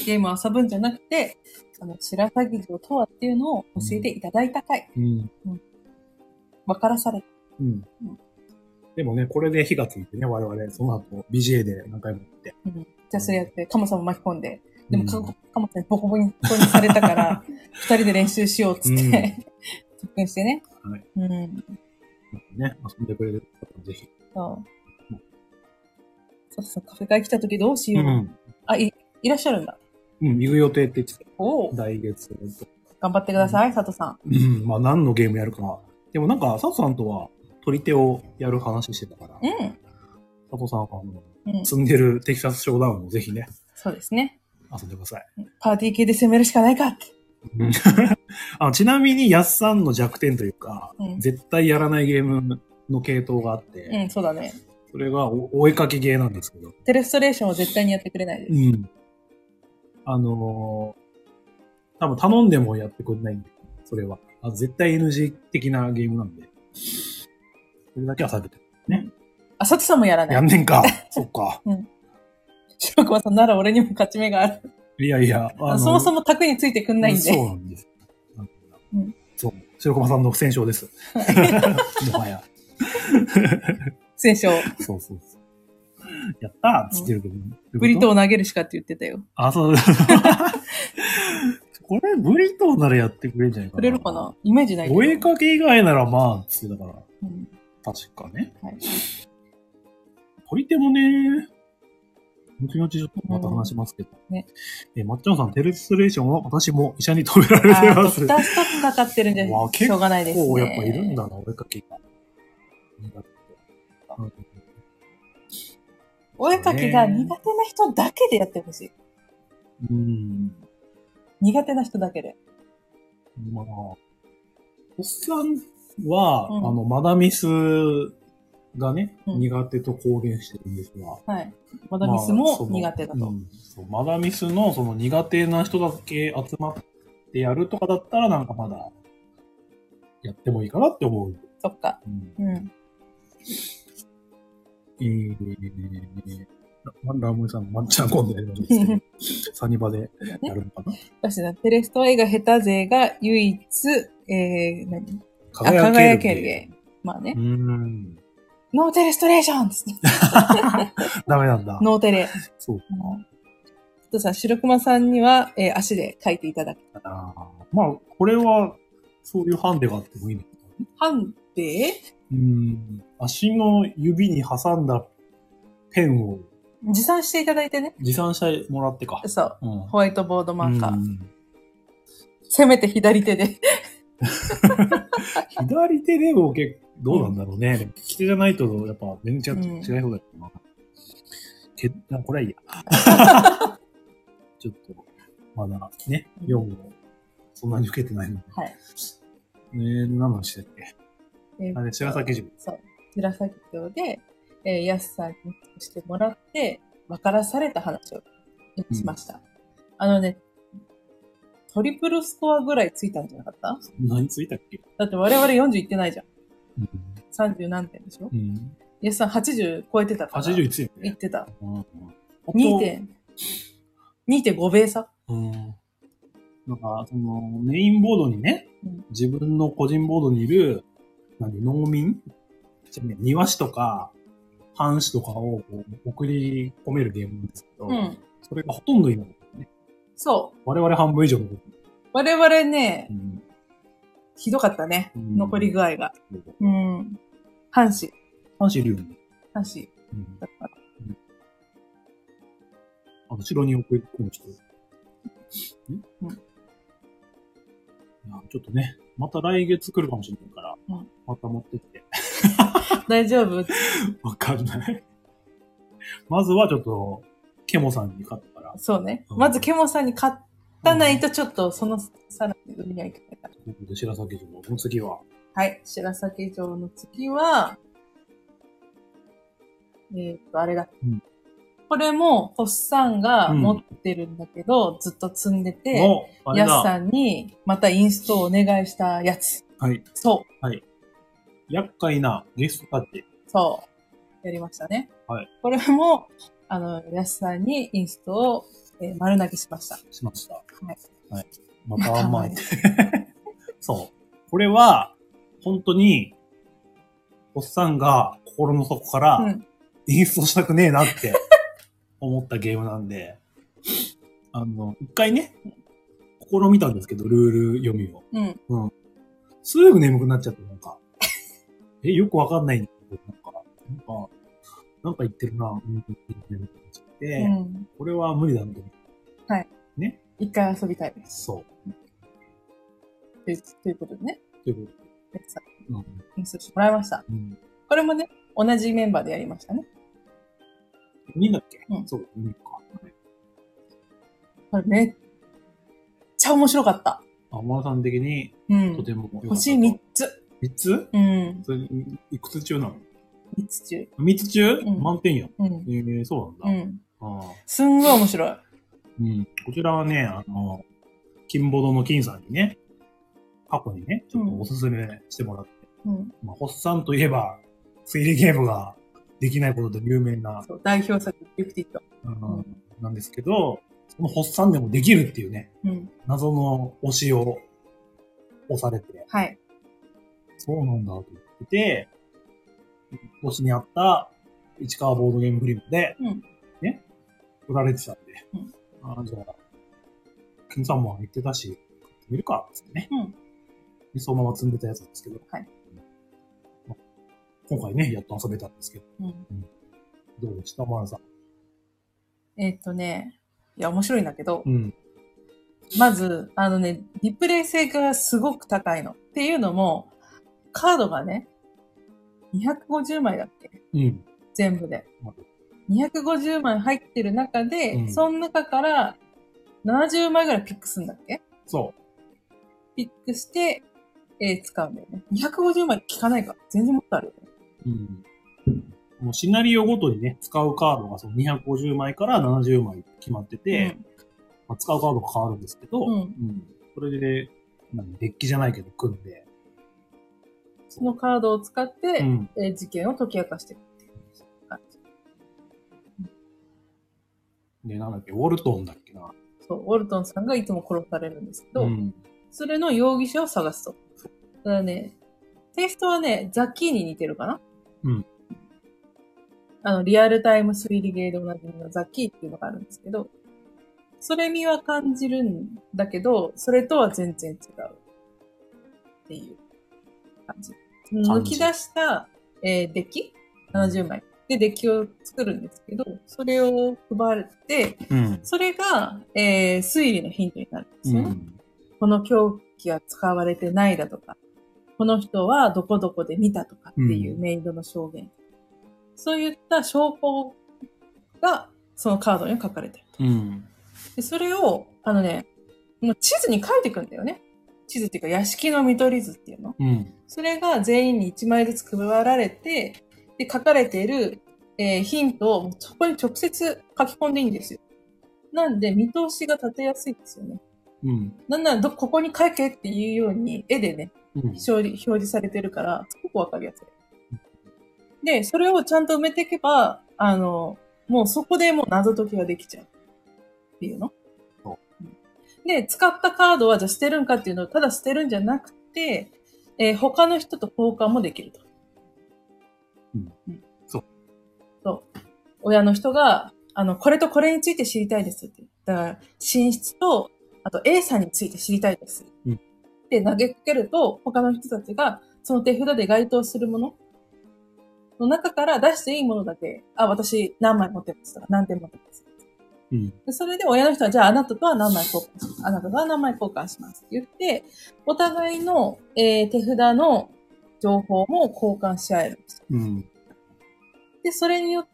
ゲームを遊ぶんじゃなくて、あの、白鷺城とはっていうのを教えていただいた回。うん。うん。わからされた。うん。うん、 でもね、これで火がついてね、我々、その後、ビージェー で何回もやって。 うん。じゃあそれやって、カモさんも巻き込んで、でも、うん、カモさんにボコボコにされたから、二人で練習しようっつって、うん、特訓してね。はい。うん。 ね、遊んでくれる方ぜひ。 そう。そうそう、カフェ会来た時どうしよう。うん、あ、い、いらっしゃるんだ。 うん、行く予定って言ってた。お来月と。 頑張ってください、うん、佐藤さん。 うん、まあ何のゲームやるかな。でもなんか、佐藤さんとは取り手をやる話してたから。うん。佐藤さんはあの、うん、積んでるテキサスショーダウンをぜひね。 そうですね。 遊んでください。 パーティー系で攻めるしかないかって。 あのちなみに、やっさんの弱点というか、うん、絶対やらないゲームの系統があって。 うん、そうだね。 それがお、お絵かきゲーなんですけど。 テレストレーションは絶対にやってくれないです。うん。 あのー、多分頼んでもやってくれないんで、それは。あ絶対 エヌジー 的なゲームなんで。それだけは避けてるね。 あ、佐藤さんもやらない。 やんねんか。そっか。うん。 白熊さんなら俺にも勝ち目がある。 いやいや。 あのそもそも卓についてくんないんで。 そうなんです。うん、そう。白熊さんの不戦勝です。もはや。 不戦勝。 そうそうそう。やったーっつってるけど、ね、 うん、ブリトー投げるしかって言ってたよ。 あ、そうだ。これ、ブリトーならやってくれるんじゃないかな。 くれるかなイメージないけど。 お絵かけ以外ならまあ、つってたから。うん、確かね。はい。取り手もね、後々ちょっとまた話しますけど。うん、ね。え、まっちゃんさん、テレストレーションは私も医者に止められてます。 ドクターストップかかってるんじゃしょうがないですね。 結構やっぱいるんだな、お絵かけが。 うんお絵かきが苦手な人だけでやってほしい。うん。苦手な人だけで。 まあ、おっさんは、うん、あの、マダミスがね、うん、苦手と公言してるんですが。 はい。マダミスも苦手だと。 まあうん、そうマダミスのその苦手な人だけ集まってやるとかだったらなんかまだ、やってもいいかなって思う。 そっか。うん。うんえー、ラムさん、マッチャー今度やるんですけど、サニバでやるのかな、 私だ、テレスト絵が下手勢が唯一、えー、何輝けるゲー。まあね。 うん。 ノーテレストレーションっつって。 ダメなんだ。 ノーテレ。 そうか。 ちょっとさ、白熊さんには、えー、足で書いていただく。 あまあ、これは、そういうハンデがあってもいいのかな。ハンデうん。足の指に挟んだペンを。 持参していただいてね。 持参してもらってか。 そう。うん、ホワイトボードマーカー。うん、せめて左手で。 左手でも結構、どうなんだろうね。利き手じゃないと、やっぱ全然違いそうだけどな。うん、けこれはいいや。ちょっと、まだね、よんもそんなに受けてないので。はい。えー、何の話だっけ、えー、あれ、白崎城。 そう。白崎城で、えー、安さんにしてもらって、分からされた話をしました。うん、あのね、トリプルスコアぐらいついたんじゃなかった？ 何ついたっけ？ だって我々よんじゅういってないじゃん。うん、さんじゅう何点でしょ？うん。安さんはちじゅう超えてたから。 はちじゅういってたよね。 いってた。うん、にてん、にてんご 倍差。 うん。なんか、その、メインボードにね、うん、自分の個人ボードにいる、何、農民庭師とか、藩士とかを送り込めるゲームなんですけど、うん、それがほとんどいないんですね。 そう。 我々半分以上の。 我々ね、うん、ひどかったね。うん、残り具合が。うん。藩士。 藩士いるよね。 藩士。うん、だから。うん、 あ、後ろに送り込む人。ん、うん、いや、ちょっとね、また来月来るかもしれないから、うん、また持ってって。 大丈夫？ わかんない。まずはちょっと、ケモさんに勝ったから。 そうね。うん、まずケモさんに勝ったないとちょっとそのさらに上にはいけないから。 ということで、白崎城の次は？ はい。白崎城の次は、えっと、あれだ。うん、これも、ホッサンが持ってるんだけど、うん、ずっと積んでて、ヤスさんにまたインストをお願いしたやつ。 はい。 そう。 はい。厄介なゲストパーティー。 そう。やりましたね。 はい。 これも、あの、ヤスさんにインストを、えー、丸投げしました。 しました。はい。 はい。またあんまり。そう。これは、本当に、おっさんが心の底から、うん、インストしたくねえなって思ったゲームなんで、あの、一回ね、試みたんですけど、ルール読みを。うん。うん。すぐ眠くなっちゃって、なんか。え、よくわかんないんだけど、なんか、なんか、なんか言ってるな、うん、眠くなっちゃって、うん、これは無理だなと思って。 はい。 ね。 一回遊びたいです。 そう。 という、ということでね。 ということで。 うん。インストしてもらいました。うん。これもね、同じメンバーでやりましたね。 みんなっけ？うん。そう、みんなか。 これめっちゃ面白かった。 あ、マラさん的に、うん。とても良かった。 星みっつ。 みっつ？うん。それ、いくつ中なの？ みっつ中。 みっつ中？うん、満点や。うん。えー、そうなんだ。うん。 ああ。すんごい面白い。 うん。こちらはね、あの、金ボドの金さんにね、過去にね、ちょっとおすすめしてもらって。うん。まあ、ホッサンといえば、推理ゲームができないことで有名な。 そう、代表作、ギフティッド。 うん。なんですけど、そのホッサンでもできるっていうね、うん、謎の推しを押されて。 はい。 そうなんだと言ってて、推しにあった市川ボードゲームフリマで、うん、ね、売られてたんで、うん、あじゃあ、金さんも言ってたし、買ってみるか、つってね、うんで。そのまま積んでたやつなんですけど、はいまあ、今回ね、やっと遊べたんですけど、うんうん、どうでしたマラさん。 えー、っとね、いや、面白いんだけど、うん、まず、あのね、リプレイ性がすごく高いの。っていうのも、カードがね、にひゃくごじゅうまいだっけ、うん、全部で。にひゃくごじゅうまい入ってる中で、うん、その中からななじゅうまいぐらいピックするんだっけ？ そう。 ピックして、えー、使うんだよね。にひゃくごじゅうまい効かないか。全然もっとあるよね。 うん。もうシナリオごとにね、使うカードがそのにひゃくごじゅうまいからななじゅうまい決まってて、うんまあ、使うカードが変わるんですけど、うんうん、それで、デッキじゃないけど組んで、 そのカードを使って、うんえー、事件を解き明かしていくっていう感じ。 で、なんだっけ、ウォルトンだっけな。 そう、ウォルトンさんがいつも殺されるんですけど、うん、それの容疑者を探すと。ただね、 テイストはね、ザッキーに似てるかな。 うん。 あの、リアルタイム推理ゲーでおなじみのザッキーっていうのがあるんですけど、それ味は感じるんだけど、それとは全然違うっていう感じ。抜き出した、えー、デッキななじゅうまいでデッキを作るんですけど、それを配られて、うん、それが、えー、推理のヒントになるんですよね。うん、この凶器は使われてないだとか、この人はどこどこで見たとかっていうメイドの証言。うん、そういった証拠がそのカードに書かれてると。うん、でそれを、あのね、もう地図に書いていくんだよね。地図っていうか屋敷の見取り図っていうの。うん、それが全員にいちまいずつ配られて、で、書かれている、えー、ヒントをそこに直接書き込んでいいんですよ。なんで見通しが立てやすいですよね。うん、なんならど、ここに書けっていうように絵でね、うん、表示、表示されてるから、すごくわかりやすい。で、それをちゃんと埋めていけば、あの、もうそこでもう謎解きができちゃう。っていうの。で、使ったカードはじゃあ捨てるんかっていうのをただ捨てるんじゃなくて、えー、他の人と交換もできると。うんうん、そう。そう。親の人が、あの、これとこれについて知りたいですって。だから、寝室と、あと A さんについて知りたいです。うん、で、投げかけると、他の人たちが、その手札で該当するものの中から出していいものだけ、あ、私何枚持ってますとか、何点持ってます。うん、でそれで親の人は、じゃああなたとは何枚交換します。あなたとは何枚交換しますって言って、お互いの、えー、手札の情報も交換し合えるんです。うん、で、それによって、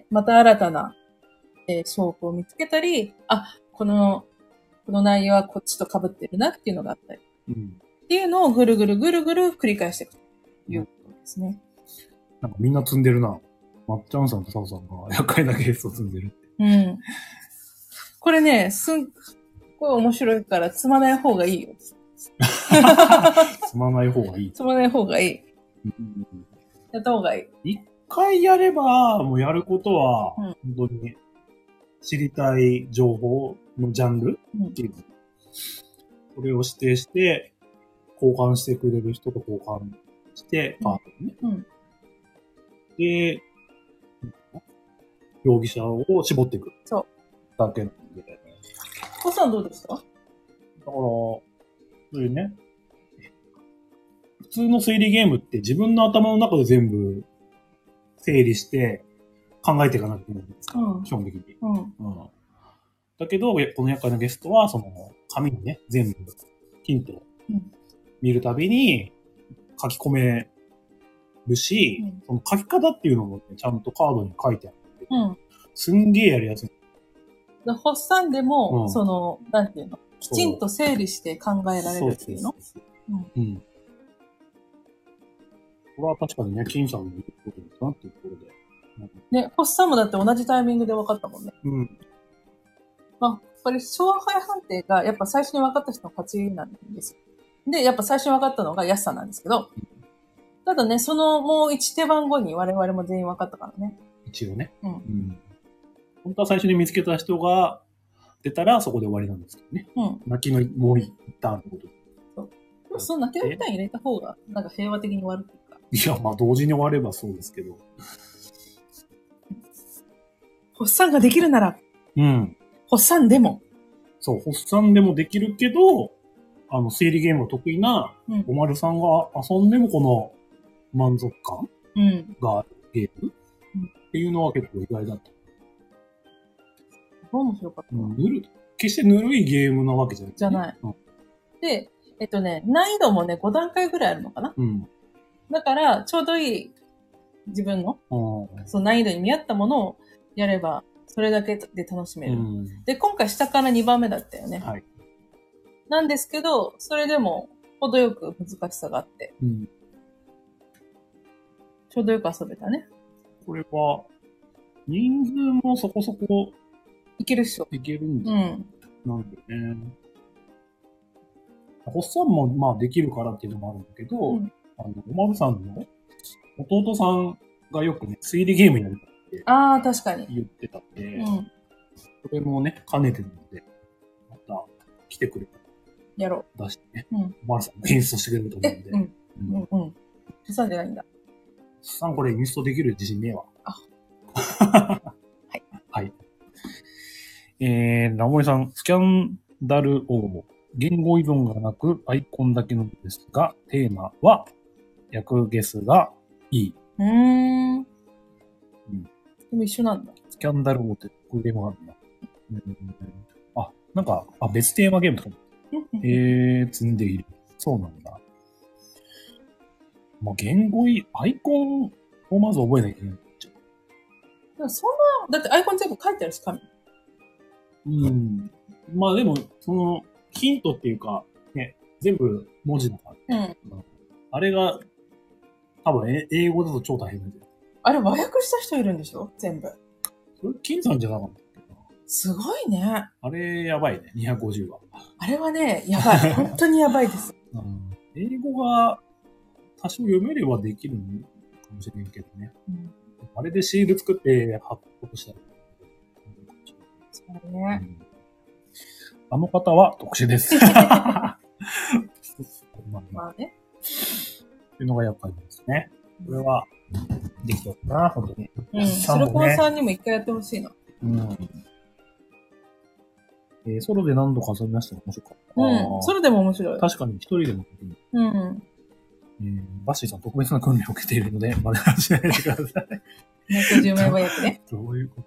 また新たな、えー、証拠を見つけたり、あ、この、この内容はこっちと被ってるなっていうのがあったり。うん、っていうのをぐるぐるぐるぐる繰り返していくということですね。 なんかみんな積んでるな。まっちゃんさんとサオさんが厄介なケースを積んでるって。 うん。これね、すっごい面白いから積まない方がいいよ。 積まない方がいい。 積まない方がいい。うん、やった方がいい。一回やれば、もうやることは、本当に知りたい情報のジャンルっていうの、うん、それを指定して、交換してくれる人と交換して、カードね。うんうん、で、容疑者を絞っていく。 そう。 だけなんで。 コさんどうですか？だから、 そういうね、普通の推理ゲームって自分の頭の中で全部整理して考えていかなきゃいけないんですか、うん、基本的に、うんうん。だけど、この厄介なゲストは、その、紙にね、全部ヒントを見るたびに書き込めるし、うん、その書き方っていうのも、ね、ちゃんとカードに書いてあるんで、うん、すんげえやりやすい。 発散でも、うん、その、なんていうの、きちんと整理して考えられるっていうの。うん。 これは確かにね、金さんの言うことだなっていうところで。 うん、ね、発散もだって同じタイミングで分かったもんね。うん。まあ、これ、勝敗判定がやっぱ最初に分かった人の勝ちなんですよ。で、やっぱ最初に分かったのが安さなんですけど、ただね、そのもう一手番後に我々も全員分かったからね。 一応ね。うん。うん本当は最初に見つけた人が出たらそこで終わりなんですけどね。うん。泣きのもう一旦ってこと。 そう。でもその泣きの一旦入れた方が、なんか平和的に終わるっていうか。 いや、まあ同時に終わればそうですけど。 発散ができるなら。うん。発散でも。 そう、発散でもできるけど、あの、推理ゲームが得意な、おまるさんが遊んでもこの満足感があるゲーム、うん、っていうのは結構意外だった。 面白かった、うん。 ぬる、決してぬるいゲームなわけじゃない、ね。 じゃない、うん。で、えっとね、難易度もね、ご段階ぐらいあるのかな。うん。だから、ちょうどいい自分の、その難易度に見合ったものをやれば、それだけで楽しめる。うん、で、今回下からにばんめだったよね。はい。なんですけど、それでも、程よく難しさがあって。うん。ちょうどよく遊べたね。 これは、人数もそこそこ、 いけるっしょ。 いけるんだ。うん。なんでね。ホッサンもまあできるからっていうのもあるんだけど、うん、あの、おまるさんの弟さんがよくね、推理ゲームやるってああ、確かに。 言ってたんで、うん、それもね、兼ねてるので、また来てくれたら、 やろう。出してね、うん、おまるさんが演奏してくれると思うんで。うん。うん。うん。 さんじゃないんだ。 さんこれインストできる自信ねえわ。 あ。 はい。はい。えー、ラモリさん、スキャンダル王。言語依存がなくアイコンだけのですが、テーマは、役ゲスがいい。 うーん。うん。でも一緒なんだ。 スキャンダル王ってこういうゲームがあるんだ。うん、あ、なんか、あ、別テーマゲームとか。えー、積んでいる。そうなんだ。まあ、言語い、アイコンをまず覚えなきゃいけない。 でもそんな、だってアイコン全部書いてあるし、紙。 うん。まあでも、その、ヒントっていうか、ね、全部文字だから。うん。あれが、多分、英語だと超大変なんだよ。 あれ、和訳した人いるんでしょ全部。 それ、金さんじゃなかったっけな。 すごいね。 あれ、やばいね。にひゃくごじゅうは。 あれはね、やばい。本当にやばいです。 うん、英語が多少読めればできるのかもしれんけどね。うん、あれでシール作って発行したら。 そうね、うん。 あの方は特殊です。まあまあね。 っていうのがやっぱりですね。これは、できたかな、本当に。 うん。白駒さんにも一回やってほしいな。 うん。えー、ソロで何度か遊びましたが面白かった。 うん。ソロでも面白い。 確かに一人でもできる。 うん。 えー、バッシーさん特別な訓練を受けているので、真似はしないでください。 ひゃくじゅうまいはやってね。 どういうこと？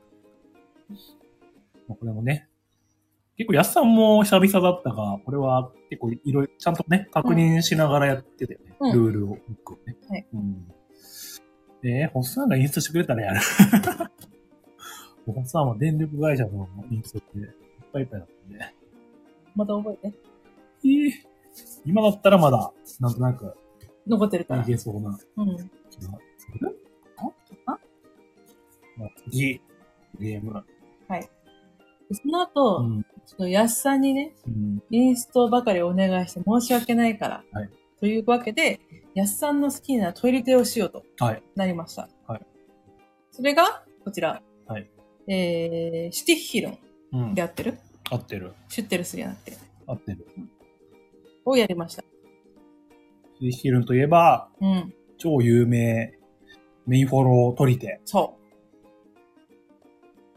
これもね、結構安さんも久々だったが、これは結構いろいろちゃんとね、確認しながらやってたよね。うん、ルールを、ブックをね。はい。うん。えー、ホッサンがインストしてくれたらやる。ホッサンは電力会社のインストっていっぱいいっぱいだったんで。 また覚えて。 えー、今だったらまだ、なんとなく、 残ってるから。 いけそうな。うん。気がする？あ？次、ゲーム。 はい。その後、うん、ちょっと安さんにね、うん、インストばかりお願いして申し訳ないから。はい。というわけで、安さんの好きなトイレ手をしようと。はい。なりました。はい。それが、こちら。はい。えー、シュティッヒルンで合ってる？ 合ってる。 シュッテルスじゃなくて。 合ってる。 をやりました。 シュティッヒルンといえば、うん。超有名、メインフォロー取り手。そう。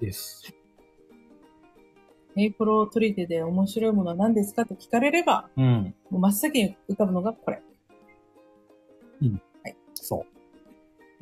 です。 メイプロ取り手で面白いものは何ですかと聞かれれば、うん、もう真っ先に浮かぶのがこれ。 うん。はい。そう。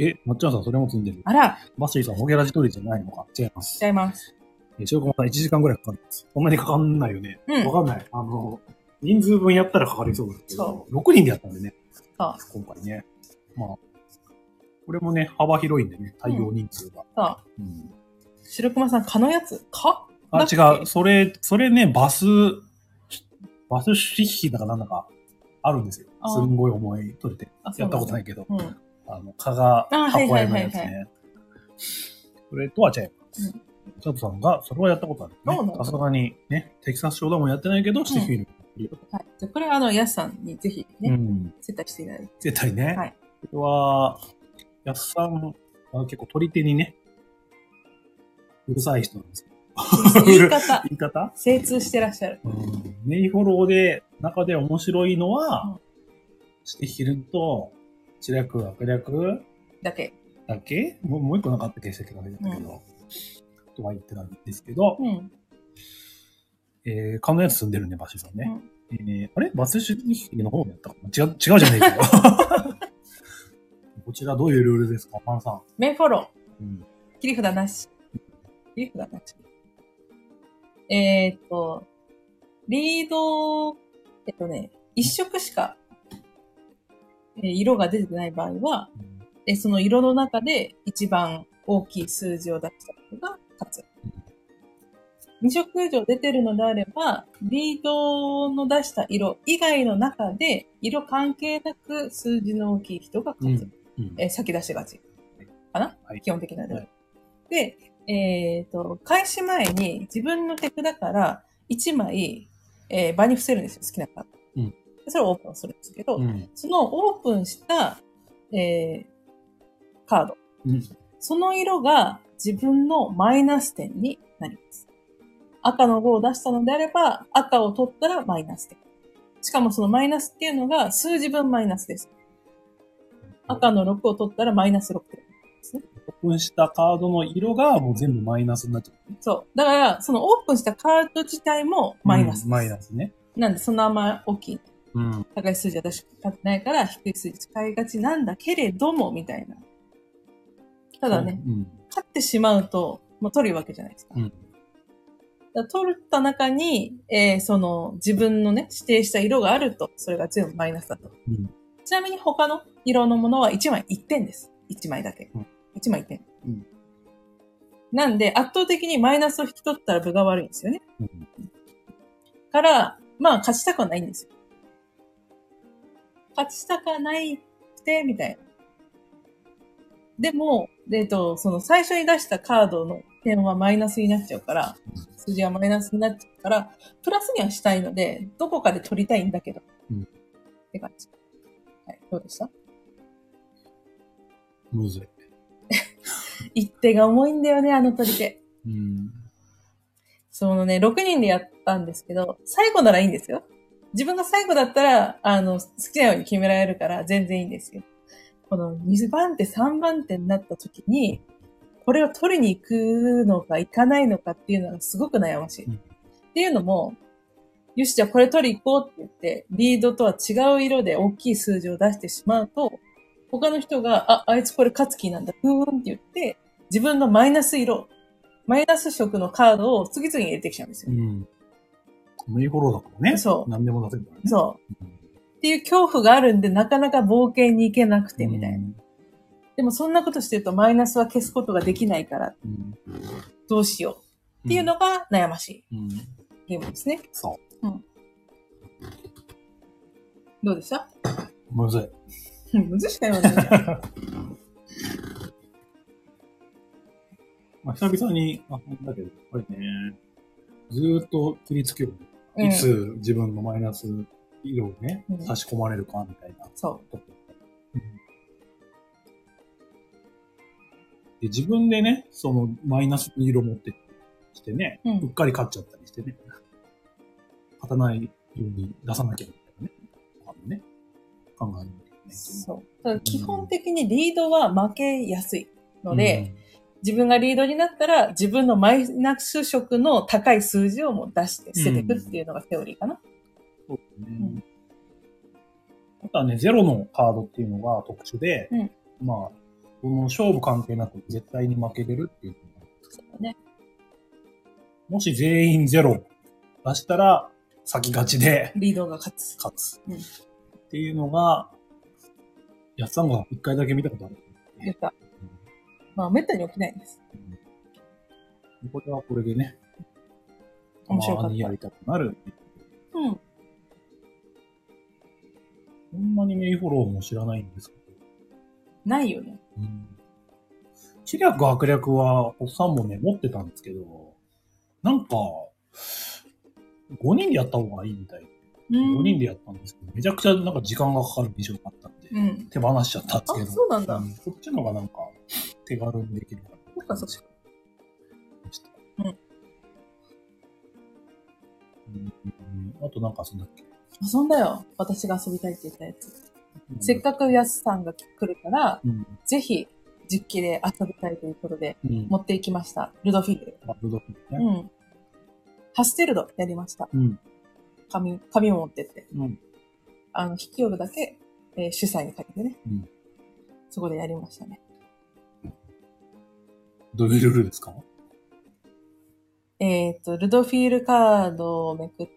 え、まっちゃんさんそれも積んでる。 あら。 バッシーさん、ホゲラジ取りじゃないのか。違います。 違います。 え、しょうこまさんいちじかんぐらいかかるんです。そんなにかかんないよね。うん。わかんない。あの、人数分やったらかかりそうですけど、そう。ろくにんでやったんでね。そう。今回ね。まあ、これもね、幅広いんでね、対応人数が。うん、そう。うん。 白熊さん、蚊のやつ蚊あ、違う。それ、それね、バス、バスシッヒだかなんだか、あるんですよ。すんごい重い取れて。やったことないけど。うん、あの、蚊が運べないやつね。それとは違います。チャトさんが、それはやったことある、ね。さすがにね、テキサスショーダウンもやってないけど、シッヒル。 はい。じゃこれは、あの、ヤスさんにぜひね、うん、接待していただいて。 接待ね。はい。これは、ヤスさんは結構取り手にね、うるさい人なんですよ。 言い方。 言い方精通してらっしゃる。 うん、メイフォローで、中で面白いのは、うん、シティヒルンと、知略、悪略だけ。 だけもうもう一個なかった形跡が出てたけど、うん、とは言ってたんですけど、うん、えー、勘のやつ住んでるね、バシさんね。うん、えー、あれバスシティヒルンの方もやったかな違う、違うじゃねえかよ。こちらどういうルールですか、パンさん。 メイフォロー。うん、切り札なし。切り札なし。えっと、リード、えっとね、一色しか、えー、色が出てない場合は、うん、えその色の中で一番大きい数字を出した人が勝つ。二色以上出てるのであれば、リードの出した色以外の中で、色関係なく数字の大きい人が勝つ。うんうん、えー、先出しがち。かな、はい、基本的なルール。はい、で、えっと、開始前に自分の手札からいちまい、えー、場に伏せるんですよ、好きなカード。うん、それをオープンするんですけど、うん、そのオープンした、えー、カード、うん。その色が自分のマイナス点になります。赤のごを出したのであれば、赤を取ったらマイナス点。しかもそのマイナスっていうのが数字分マイナスです。 赤のろくを取ったらマイナスろく点ですね。 オープンしたカードの色がもう全部マイナスになっちゃう、ね。 そう。だから、そのオープンしたカード自体もマイナスです。 うん、マイナスね。 なんで、そのあんま大きい。 うん、 高い数字は私使ってないから、低い数字使いがちなんだけれども、みたいな。ただね、うん、勝ってしまうと、もう取るわけじゃないですか。うん、だ取った中に、えー、その、自分のね、指定した色があると、それが全部マイナスだと。うん、ちなみに他の色のものはいちまいいってんです。いちまいだけ。うん、いちまいいってん。うん、なんで、圧倒的にマイナスを引き取ったら分が悪いんですよね。うん、から、まあ、勝ちたくはないんですよ。勝ちたくはないって、みたいな。でも、えっと、その最初に出したカードの点はマイナスになっちゃうから、数字はマイナスになっちゃうから、プラスにはしたいので、どこかで取りたいんだけど。うん、って感じ。はい、どうでした？ むずい。 一手が重いんだよね、あの取り手。うん、そのね、ろくにんでやったんですけど、最後ならいいんですよ。自分が最後だったら、あの、好きなように決められるから全然いいんですよ。このにばん手、さんばん手になった時に、これを取りに行くのか行かないのかっていうのがすごく悩ましい。うん、っていうのも、よし、じゃあこれ取り行こうって言って、リードとは違う色で大きい数字を出してしまうと、他の人が、あ、あいつこれ勝つ気なんだ、ふーんって言って、自分のマイナス色、マイナス色のカードを次々に入れてきちゃうんですよ。うん。 メイフォローだからね。 そう。 何でも出せるからね。 そう。うん、っていう恐怖があるんで、なかなか冒険に行けなくて、みたいな。うん、でもそんなことしてるとマイナスは消すことができないから、うん、どうしようっていうのが悩ましい、うん、ゲームですね。 そう。うん、 どうでした？ むずい。むずいしか言わない。 まあ、久々に、あ、だけど、やっぱりね、ずーっと切りつける。いつ自分のマイナス色をね、うん、差し込まれるかみたいな。 そう。うん、 で自分でね、そのマイナス色持ってきてね、うん、うっかり勝っちゃったりしてね、勝たないように出さなきゃいけないね。あのね、考えなきゃいけない。 そう。ただ基本的にリードは負けやすいので、うん、自分がリードになったら自分のマイナス色の高い数字をもう出して捨てていくっていうのがセオリーかな。 うん、そうですね。うん、あとはね、ゼロのカードっていうのが特殊で、うん、まあ、この勝負関係なく絶対に負けれるっていうのが、 そうね。 もし全員ゼロ出したら先勝ちでリードが勝つ。 勝つ。うん、っていうのが、やっさんが一回だけ見たことある。 言った。うん、まあ、めったに起きないんです。 うん、これはこれでね、 面白かった。 たまにやりたくなる。 うん。 そんなにメイフォローも知らないんですけど。 ないよね。 うん。知略悪略は、おっさんもね、持ってたんですけど、なんか、ごにんでやった方がいいみたい。ごにんでやったんですけど、めちゃくちゃなんか時間がかかる印象があったんで、うん、手放しちゃったんですけど。あ、 そうなんだ。うん、 そっちのがなんか、手軽にできるから。 そっかそっか。うん。 うん。あとなんかそんだっけ？ 遊んだよ。私が遊びたいって言ったやつ。うん、せっかくヤスさんが来るから、うん、ぜひ実機で遊びたいということで、うん、持っていきました。ルドフィール。 あ、ルドフィールね。 うん。ハステルドやりました。うん。紙、紙を持ってって。うん。あの、引き寄るだけ、えー、主催にかけてね。うん。そこでやりましたね。 どういうルールですか？ えっと、ルドフィールカードをめくって、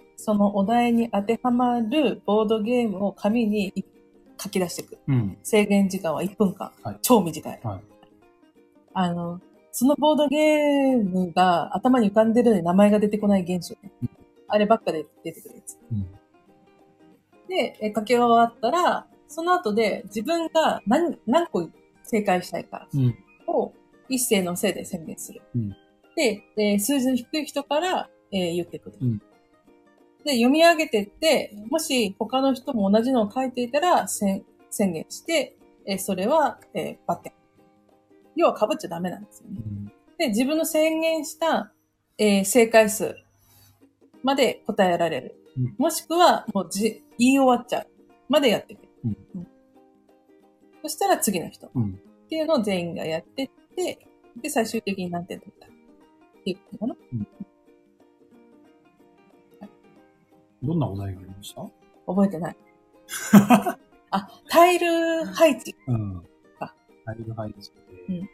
そのお題に当てはまるボードゲームを紙に書き出していく。うん、制限時間はいっぷんかん。はい、超短い、はい。あの、そのボードゲームが頭に浮かんでるのに名前が出てこない現象ね。うん、あればっかで出てくるやつ。うん、で、え書き終わったら、その後で自分が何、何個正解したいかを一斉のせいで宣言する。うん、で、えー、数字の低い人から、えー、言ってくる。うんで、読み上げてって、もし他の人も同じのを書いていたら宣言して、えー、それは、えー、バッテン。要は被っちゃダメなんですよね。うん、で、自分の宣言した、えー、正解数まで答えられる。うん、もしくは、もうじ言い終わっちゃうまでやっていく。うんうん、 そしたら次の人。 うん。 っていうのを全員がやってって、で、最終的に何点取ったっていうことかな。うん。 どんなお題がありました？ 覚えてない。あ、タイル配置。 うん。あ、タイル配置で。うん。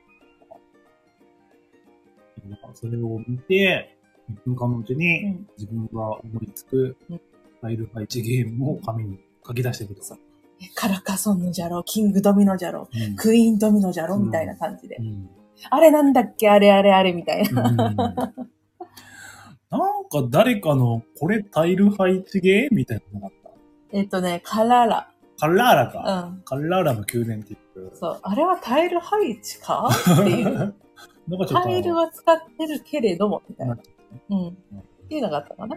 それを見て、いっぷんかんのうちに自分が思いつくタイル配置ゲームを紙に書き出していくとか。 カラカソンのじゃろ、キングドミノじゃろ、うん、クイーンドミノじゃろ、みたいな感じで、うん。あれなんだっけあれあれあれみたいな。うん、なんか誰かのこれタイル配置ゲーみたいなのがあった。 えっとね、カララ。 カラーラか。うん。カラーラの宮殿って言う。 そう。あれはタイル配置かっていう。なんかちょっとタイルは使ってるけれども、みたいな。うん。っていうのがあったかな。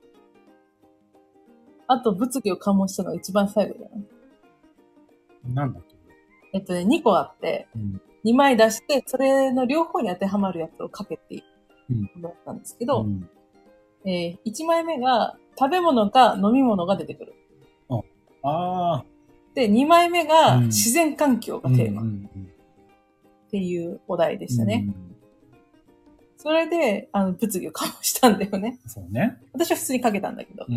あと、物議を醸したのが一番最後だよね。 なんだっけ？ えっとね、にこあって、うん、にまい出して、それの両方に当てはまるやつをかけていいだったんですけど、うん、えー、いちまいめが食べ物か飲み物が出てくる。 ああ。 で、にまいめが自然環境がテーマ。っていうお題でしたね。うん、それで、あの、物議を醸したんだよね。 そうね。 私は普通にかけたんだけど。うん、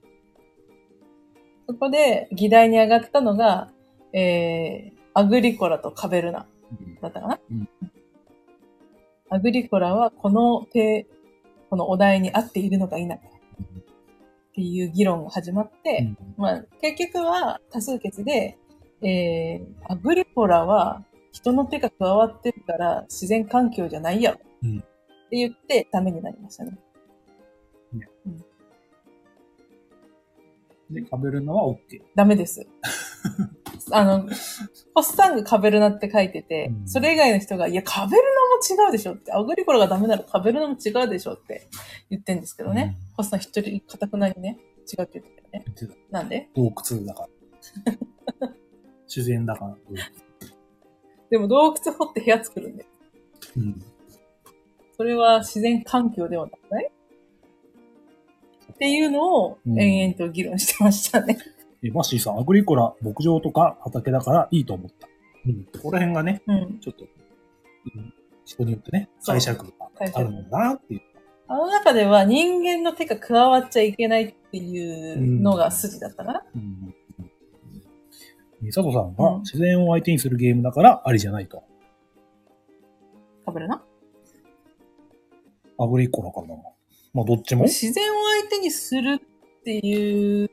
そこで議題に上がったのが、えー、アグリコラとカベルナだったかな、うん、アグリコラはこの手、このお題に合っているのか否かっていう議論が始まって、うん、まあ結局は多数決で、えー、アグリコラは人の手が加わってるから自然環境じゃないやろ、うん、って言ってダメになりましたね。ね、うんで、カベルナは OK。 ダメです。あの、ホッサンがカベルナって書いてて、うん、それ以外の人が、いや、カベルナも違うでしょって、アグリコラがダメならカベルナも違うでしょって言ってんですけどね。うん、ホッサン一人、かたくなにね、違うって言ってたよね。なんで？ 洞窟だから。自然だから。 でも洞窟掘って部屋作るんで。うん。それは自然環境ではなくない？っていうのを延々と議論してましたね。 うん、マッシーさん、アグリコラ、牧場とか畑だからいいと思った。うん。ここら辺がね、うん、ちょっと、うん、人によってね、解釈があるのかなっていう。 あの中では人間の手が加わっちゃいけないっていうのが筋だったかな。うん。 ミサトさんが自然を相手にするゲームだからありじゃないと。 かぶるな。 アグリコラかな。まあ、どっちも自然を相手にするっていう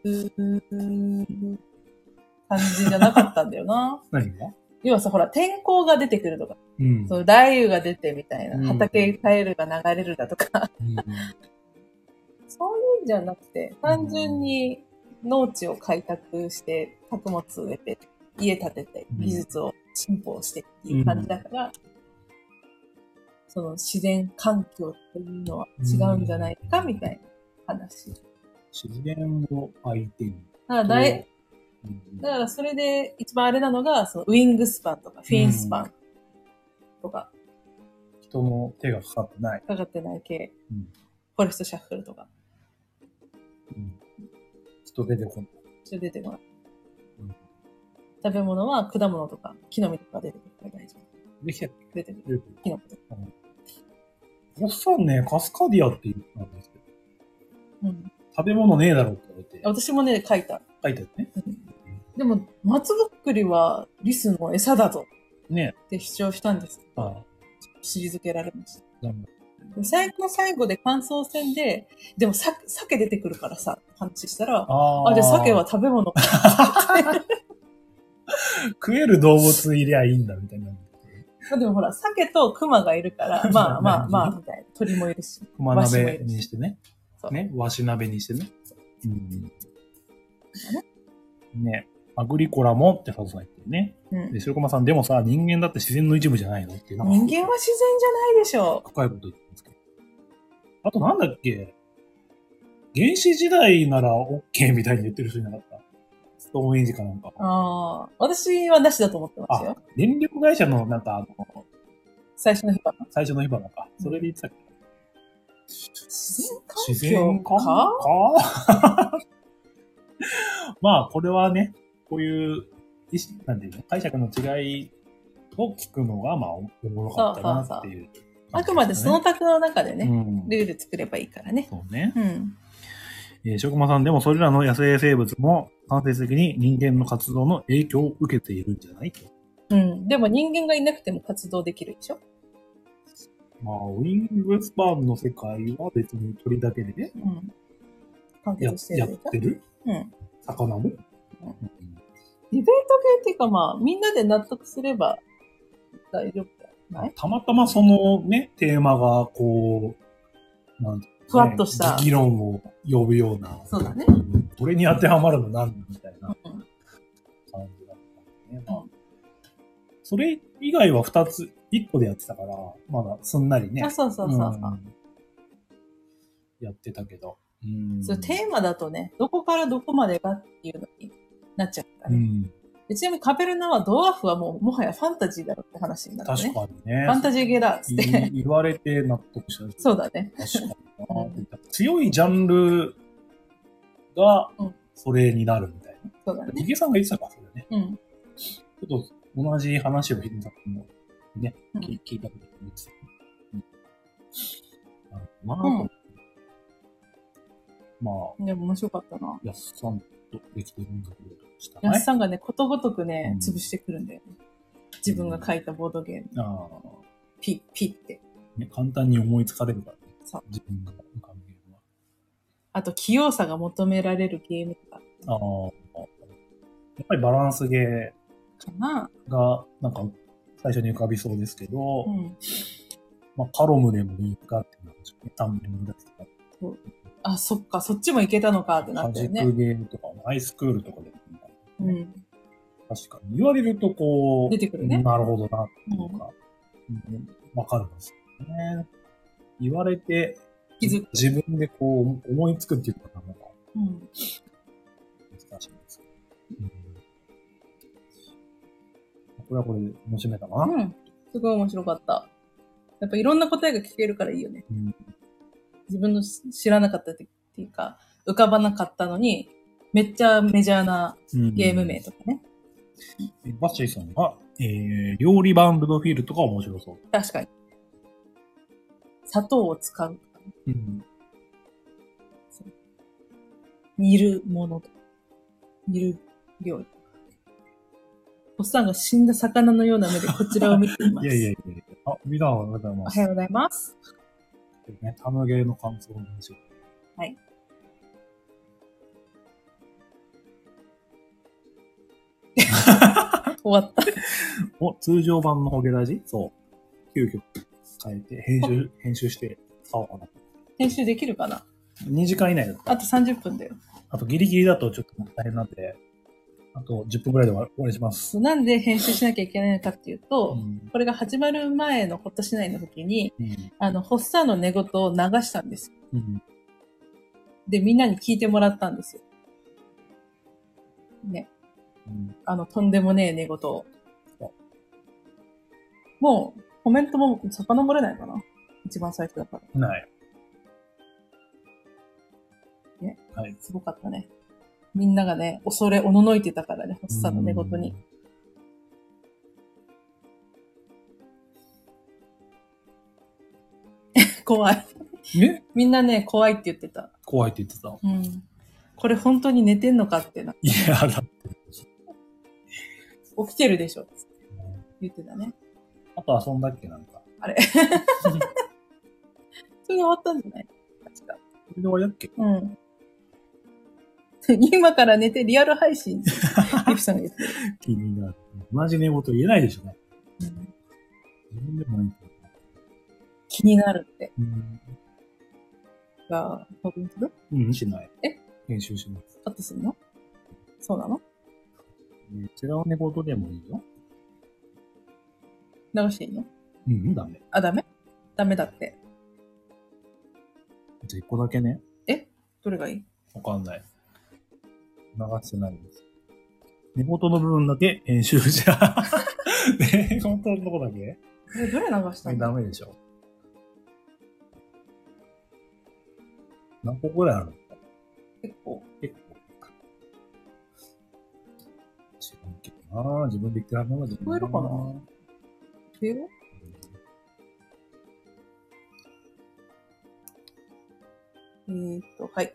感じじゃなかったんだよな。 何が？ 要はさ、ほら、天候が出てくるとか、うん、その雷雨が出てみたいな、うん、畑タイルが流れるだとか、うん、そういうんじゃなくて、単純に農地を開拓して、作物を植えて、家建てて、技術を進歩してっていう感じだから、うん、その自然環境っていうのは違うんじゃないかみたいな話。 自然を相手に。 だからだい、だからそれで一番あれなのが、そのウィングスパンとかフィンスパンとか。 うん、人の手がかかってない。 かかってない系。うん、フォレストシャッフルとか。 うん、人出てこない。 人出てこない。うん、食べ物は果物とか木の実とか出てくるから大丈夫。 できて出てくる。木の実とか。 おっさんね、カスカディアって言ったんですけど。うん。食べ物ねえだろって言われて。 私もね、書いた。 書いたよね。うん、 でも、松ぼっくりはリスの餌だぞ。ね。って主張したんですけど。ああ。退けられました。うん、最後の最後で感想戦で、でもさ、鮭出てくるからさ、話したら、ああ、じゃあ鮭は食べ物か。 食える動物いりゃいいんだ、みたいな。 でもほら、鮭と熊がいるから、まあまあまあ、みたいな。鳥もいるし。 熊鍋にしてね。ね。和紙鍋にしてね。うん。ね。アグリコラもって佐藤さん言ってるね。うん。で、白駒さん、でもさ、人間だって自然の一部じゃないのっていう。 人間は自然じゃないでしょう。深いこと言ってますけど。あとなんだっけ、原始時代なら OK みたいに言ってる人いなかった？ストーンエイジかなんか。 ああ、私はなしだと思ってますよ。 電力会社のなんかあの、 最初の火花最初の火花か。それで言ってたっけ、うん、 自然環境か自然環境かまあ、これはね、こういう意識なんていうの解釈の違いを聞くのが、まあ、おもろかったなっていう、ね。そうそうそうあくまでその卓の中でね、うん、ルール作ればいいからね。 そうね。うん。えー、しょくまさんでもそれらの野生生物も間接的に人間の活動の影響を受けているんじゃないと。 うん。でも人間がいなくても活動できるでしょ？ まあ、ウィングスパンの世界は別に鳥だけでね。うん。完結してるや。やってる？うん。魚も、うん、ディベート系っていうかまあ、みんなで納得すれば大丈夫だよね。 たまたまそのね、テーマがこう、なんていうの、ね、 ふわっとした議論を呼ぶような。 そうだね。 これに当てはまるの何みたいな感じだったんね。まあ、それ以外は二つ、一個でやってたから、まだすんなりね。 あ、そうそうそうそう、うん。 やってたけど。 うん、それテーマだとね、どこからどこまでかっていうのになっちゃうからね。うんちなみにカペルナはドワーフはもうもはやファンタジーだろって話になってね。 確かにね。 ファンタジー系だっつって。 言われて納得した。 そうだね。 確かにな。強いジャンルがそれになるみたいな。 そうだね。 ヒゲさんが言ってたか、それね。うん。ちょっと同じ話をヒデさんもね、うん、聞いたこと言ってた。うん。まあ、うん、まあ。 でも面白かったな。 やっさんとできてるんだけど。 やっさんがね、ことごとくね、うん、潰してくるんだよね。自分が書いたボードゲーム。うん、あピッ、ピッって、 ね。簡単に思いつかれるからね。そう。自分が浮かぶゲームは。 あと、器用さが求められるゲームとか。ああ。 やっぱりバランスゲーかなが、なんか、最初に浮かびそうですけど、うん、まあ、カロムでもいいかってなっちゃうね。タンブリングだとか。 そう。あ、そっか、そっちもいけたのかってなってるね。 マジックゲームとか、アイスクールとかでもいいか、ね。うん。確かに。言われるとこう、 出てくるね。 なるほどな、っていうか、わ、うんうん、かるんですよね。言われて、自分でこう、思いつくっていうのがなんか、うん、難しいんですけど、うん。これはこれで面白いかな。 うん。すごい面白かった。やっぱいろんな答えが聞けるからいいよね。うん、自分の知らなかったっていうか、浮かばなかったのに、めっちゃメジャーなゲーム名とかね。 うん、バッシーさんが、えー、料理バンドフィールとか面白そう。 確かに。砂糖を使うとかね。うん、煮るものとか。煮る料理とか。おっさんが死んだ魚のような目でこちらを見ています。 いやいやいやいや。あ、みなおはようございます。 おはようございます。 ね、タムゲーの感想をしよう。はい。終わった。 お、通常版のホゲラジそう。急遽変えて、編集、編集して買おうかな。 編集できるかな ? に 時間以内だった。 あとさんじゅっぷんだよ。 あとギリギリだとちょっと大変なんで、あとじゅっぷんくらいで終わりします。 なんで編集しなきゃいけないのかっていうと、うん、これが始まる前のホッとしないの時に、うん、あの、ホッサーの寝言を流したんですよ、うん。で、みんなに聞いてもらったんですよ。ね。うん、あの、とんでもねえ寝言を。もう、コメントも遡れないかな一番最初だから。 ない。 ね。はい。すごかったね。みんながね、恐れおののいてたからね、ホッサーの寝言に。怖い。 えみんなね、怖いって言ってた。 怖いって言ってた。 うん。これ本当に寝てんのかってな。 いや、だって。 起きてるでしょ。言ってたね。 あと遊んだっけなんか。 あれそれで終わったんじゃない確か。 それで終わりだっけうん。今から寝てリアル配信。リプさんが言ってる。 気になる。同じ寝言言えないでしょね。うん。自分でもない気になるって。うん。が、確認する？ うん、しない。 え？ 編集します。 カットするの？そうなの？ 違う寝言でもいいよ。 流していいの？ うん、ダメ。 あ、ダメ？ダメだって。 じゃあ一個だけね。 え？どれがいい？ わかんない。流してないんです。寝言の部分だけ編集じゃ。寝言のとこだけ？ え、どれ流したの？ ダメでしょ。何個ぐらいあるの？結構。 結構。知らんけどな。自分で言ってらんない。 聞こえるかな？ええーっと、はい。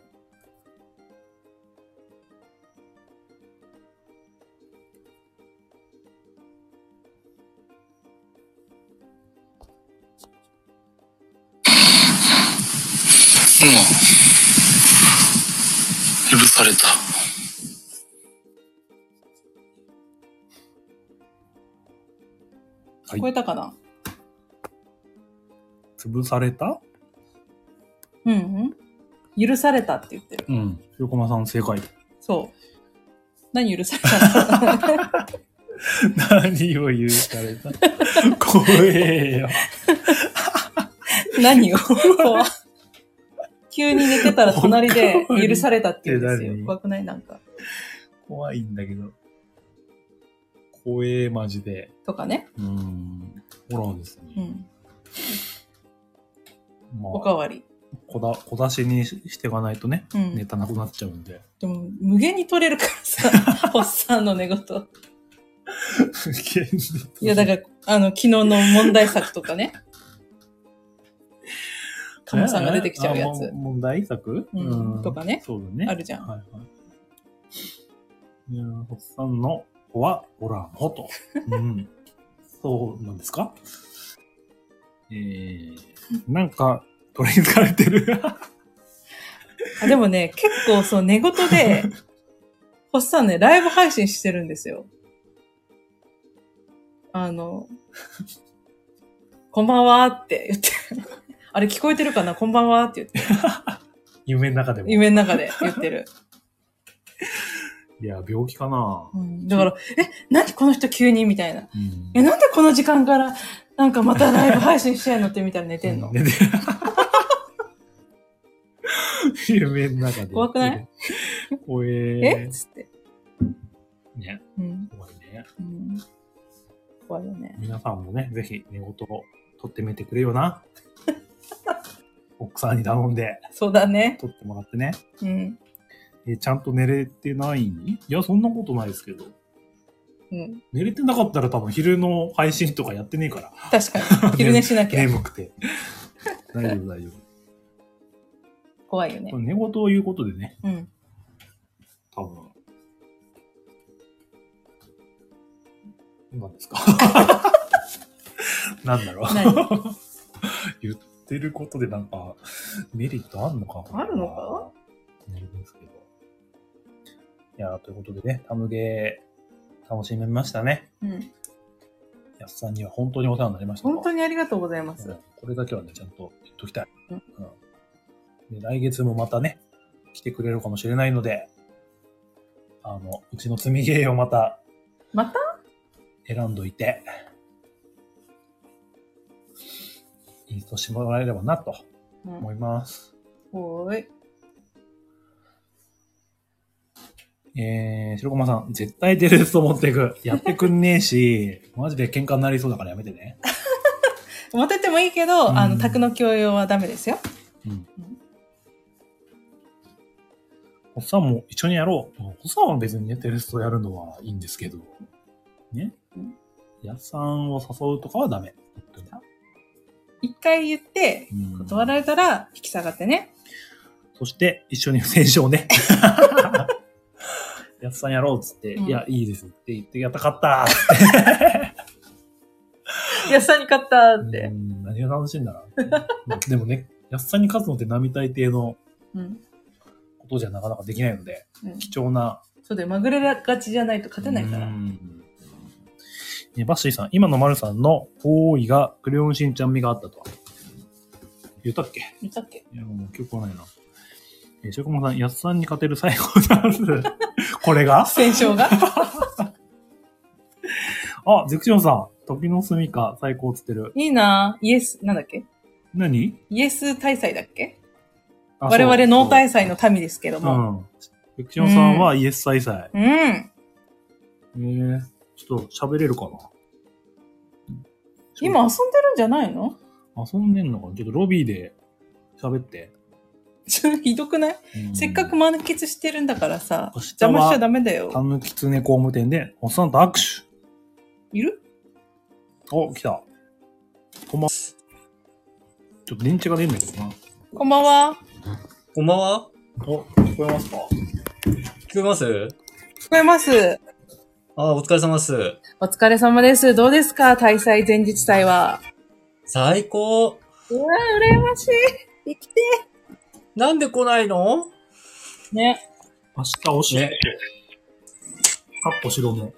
うん。許された。 聞こえたかな？ 潰された？ うんうん。許されたって言ってる。 うん。ひろこまさん正解。 そう。何許されたの？ 何を許された？怖えよ。 何を怖急に寝てたら隣で許されたって言うんですよ。怖くない？なんか。 怖いんだけど。怖え、マジで。 とかね。 うん。ホラーですね。 うん。 まあ、 おかわり。 小だ、小出しにしていかないとね、 うん、 ネタなくなっちゃうんで。 でも、無限に取れるからさ、ホッサンの寝言。無限に。いや、だから、あの、昨日の問題作とかね。カモさんが出てきちゃうやつ。 問題作、 うん、とかね。 そうだね。 あるじゃん。はいはい。 いや、ホッサンの子はホラーのと。うん。そうなんですか？えー、なんか、取り憑かれてる。 あでもね、結構そう、寝言で、ホッサンね、ライブ配信してるんですよ。あの、こんばんはって言って。あれ聞こえてるかな？こんばんはって言って。 夢の中でも。 夢の中で言ってる。 いや、病気かな、 うん、だから、え、何この人急にみたいな、 うん。 え、なんでこの時間から、なんかまたライブ配信してんのって見たら寝てんの、うん、寝てる。 夢の中で。 怖くない？ 怖えー。 えっつって。 ね。 うん、 怖いね。 うん。怖いよね。 皆さんもね、ぜひ寝言を取ってみてくれよな。奥さんに頼んで。 そうだね。 取ってもらってね。 うん。 え、ちゃんと寝れてないいや、そんなことないですけど。 うん。 寝れてなかったら多分昼の配信とかやってねえから。 確かに。昼寝しなきゃ。 眠くて。大丈夫、大丈夫。 怖いよね。 寝言を言うことでね。 うん。 多分。何ですか？なんだろう。言ってることでなんか、メリットあるのかあるのかなるんですけど。いやー、ということでね、タムゲー楽しめましたね。 うん。 やすさんには本当にお世話になりました。 本当にありがとうございます。 うん、これだけはね、ちゃんと言っときたい。 うんうん、で来月もまたね、来てくれるかもしれないので、あの、うちの積みゲーをまた、 また選んどいて、インストしてもらえればなと思います。 うん、ほーい。 えー、白駒さん、絶対出ると思っていく。やってくんねえし、マジで喧嘩になりそうだからやめてね。 持ってってもいいけど、うん、あの、宅の共用はダメですよ。うん。うん、 おっさんも一緒にやろう。おっさんは別にね、テレストやるのはいいんですけど、ね。うん、やっさんを誘うとかはダメ。 一回言って、断られたら引き下がってね。 そして、一緒に不戦勝ね。やっさんやろうっつって、うん、いや、いいですって言って、やったかったーやっさんに勝ったって。 うん何が楽しいんだな。でもね、やっさんに勝つのって並大抵のことじゃなかなかできないので、うん、貴重な。 そうで、まぐれがちじゃないと勝てないから。うんね、バッシーさん、今のマルさんの行為がクレヨンしんちゃん味があったとは。言ったっけ言ったっけいや、もう記憶はないな。えー、しょこまさん、やっさんに勝てる最後ダンス。これが戦勝があ、ゼクションさん、時の住みか最高っつってる。 いいなイエス、なんだっけ何イエス大祭だっけ我々ノー大祭の民ですけども。 うん。ゼクションさんはイエス大祭。 うん。えー、ちょっと喋れるかな今遊んでるんじゃないの？ 遊んでんのかなちょっとロビーで喋って。 ひどくない、うん、せっかく満喫してるんだからさ、邪魔しちゃダメだよ。 たぬきつね工務店で、おっさんと握手。 いる？ お、来た。こんばんは。ちょっと電池が出るんだけどな。 こんばんは。 こんばんは。 お、聞こえますか？ 聞こえます？ 聞こえます。 あ、お疲れ様です。 お疲れ様です。どうですか？大祭前日祭は。 最高。 うわ、羨ましい。生きて。 なんで来ないの？ ね。 明日おし、ね。カッポ白目。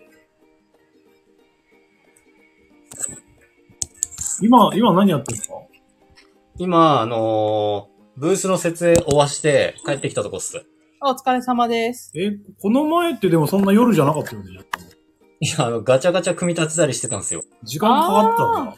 今、今何やってるんですか？ 今、あのー、ブースの設営終わして帰ってきたとこっす。 お疲れ様です。 え、この前ってでもそんな夜じゃなかったよね？ いや、あの、ガチャガチャ組み立てたりしてたんですよ。 時間かかったんだ。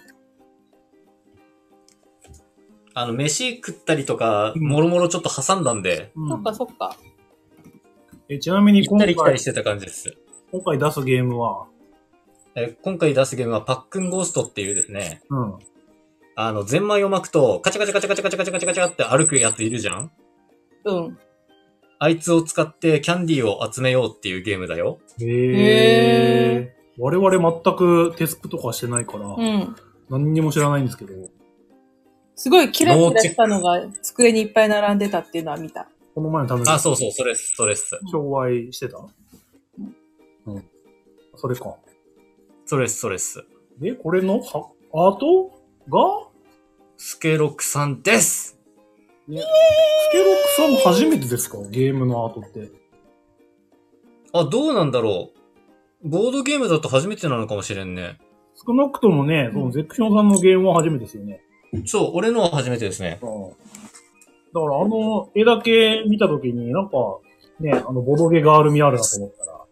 あの、飯食ったりとか、うん、もろもろちょっと挟んだんで。 うん、そっかそっか。 え、ちなみに今回。行ったり来たりしてた感じです。 今回出すゲームはえ、今回出すゲームはパックンゴーストっていうですね。 うん。 あの、ゼンマイを巻くと、カチャカチャカチャカチャカチャカチャカチャカチャって歩くやついるじゃん？ うん。 あいつを使ってキャンディーを集めようっていうゲームだよ。 へー。我々全くテスクとかしてないから、 うん。 何にも知らないんですけど。 すごいキラキラしたのが机にいっぱい並んでたっていうのは見た。 この前のために。 あ、そうそう、それっす、それっす。 障害してた？うん。それか。 それっす、それっす。 で、これのはアートがスケロクさんです。 ね、スケロクさん初めてですか？ゲームのアートって。 あ、どうなんだろう。ボードゲームだと初めてなのかもしれんね。 少なくともね、そのゼクションさんのゲームは初めてですよね。 そう、俺のは初めてですね。 うん、だからあの絵だけ見たときになんか、ね、あのボドゲガール味あるなと思ったら。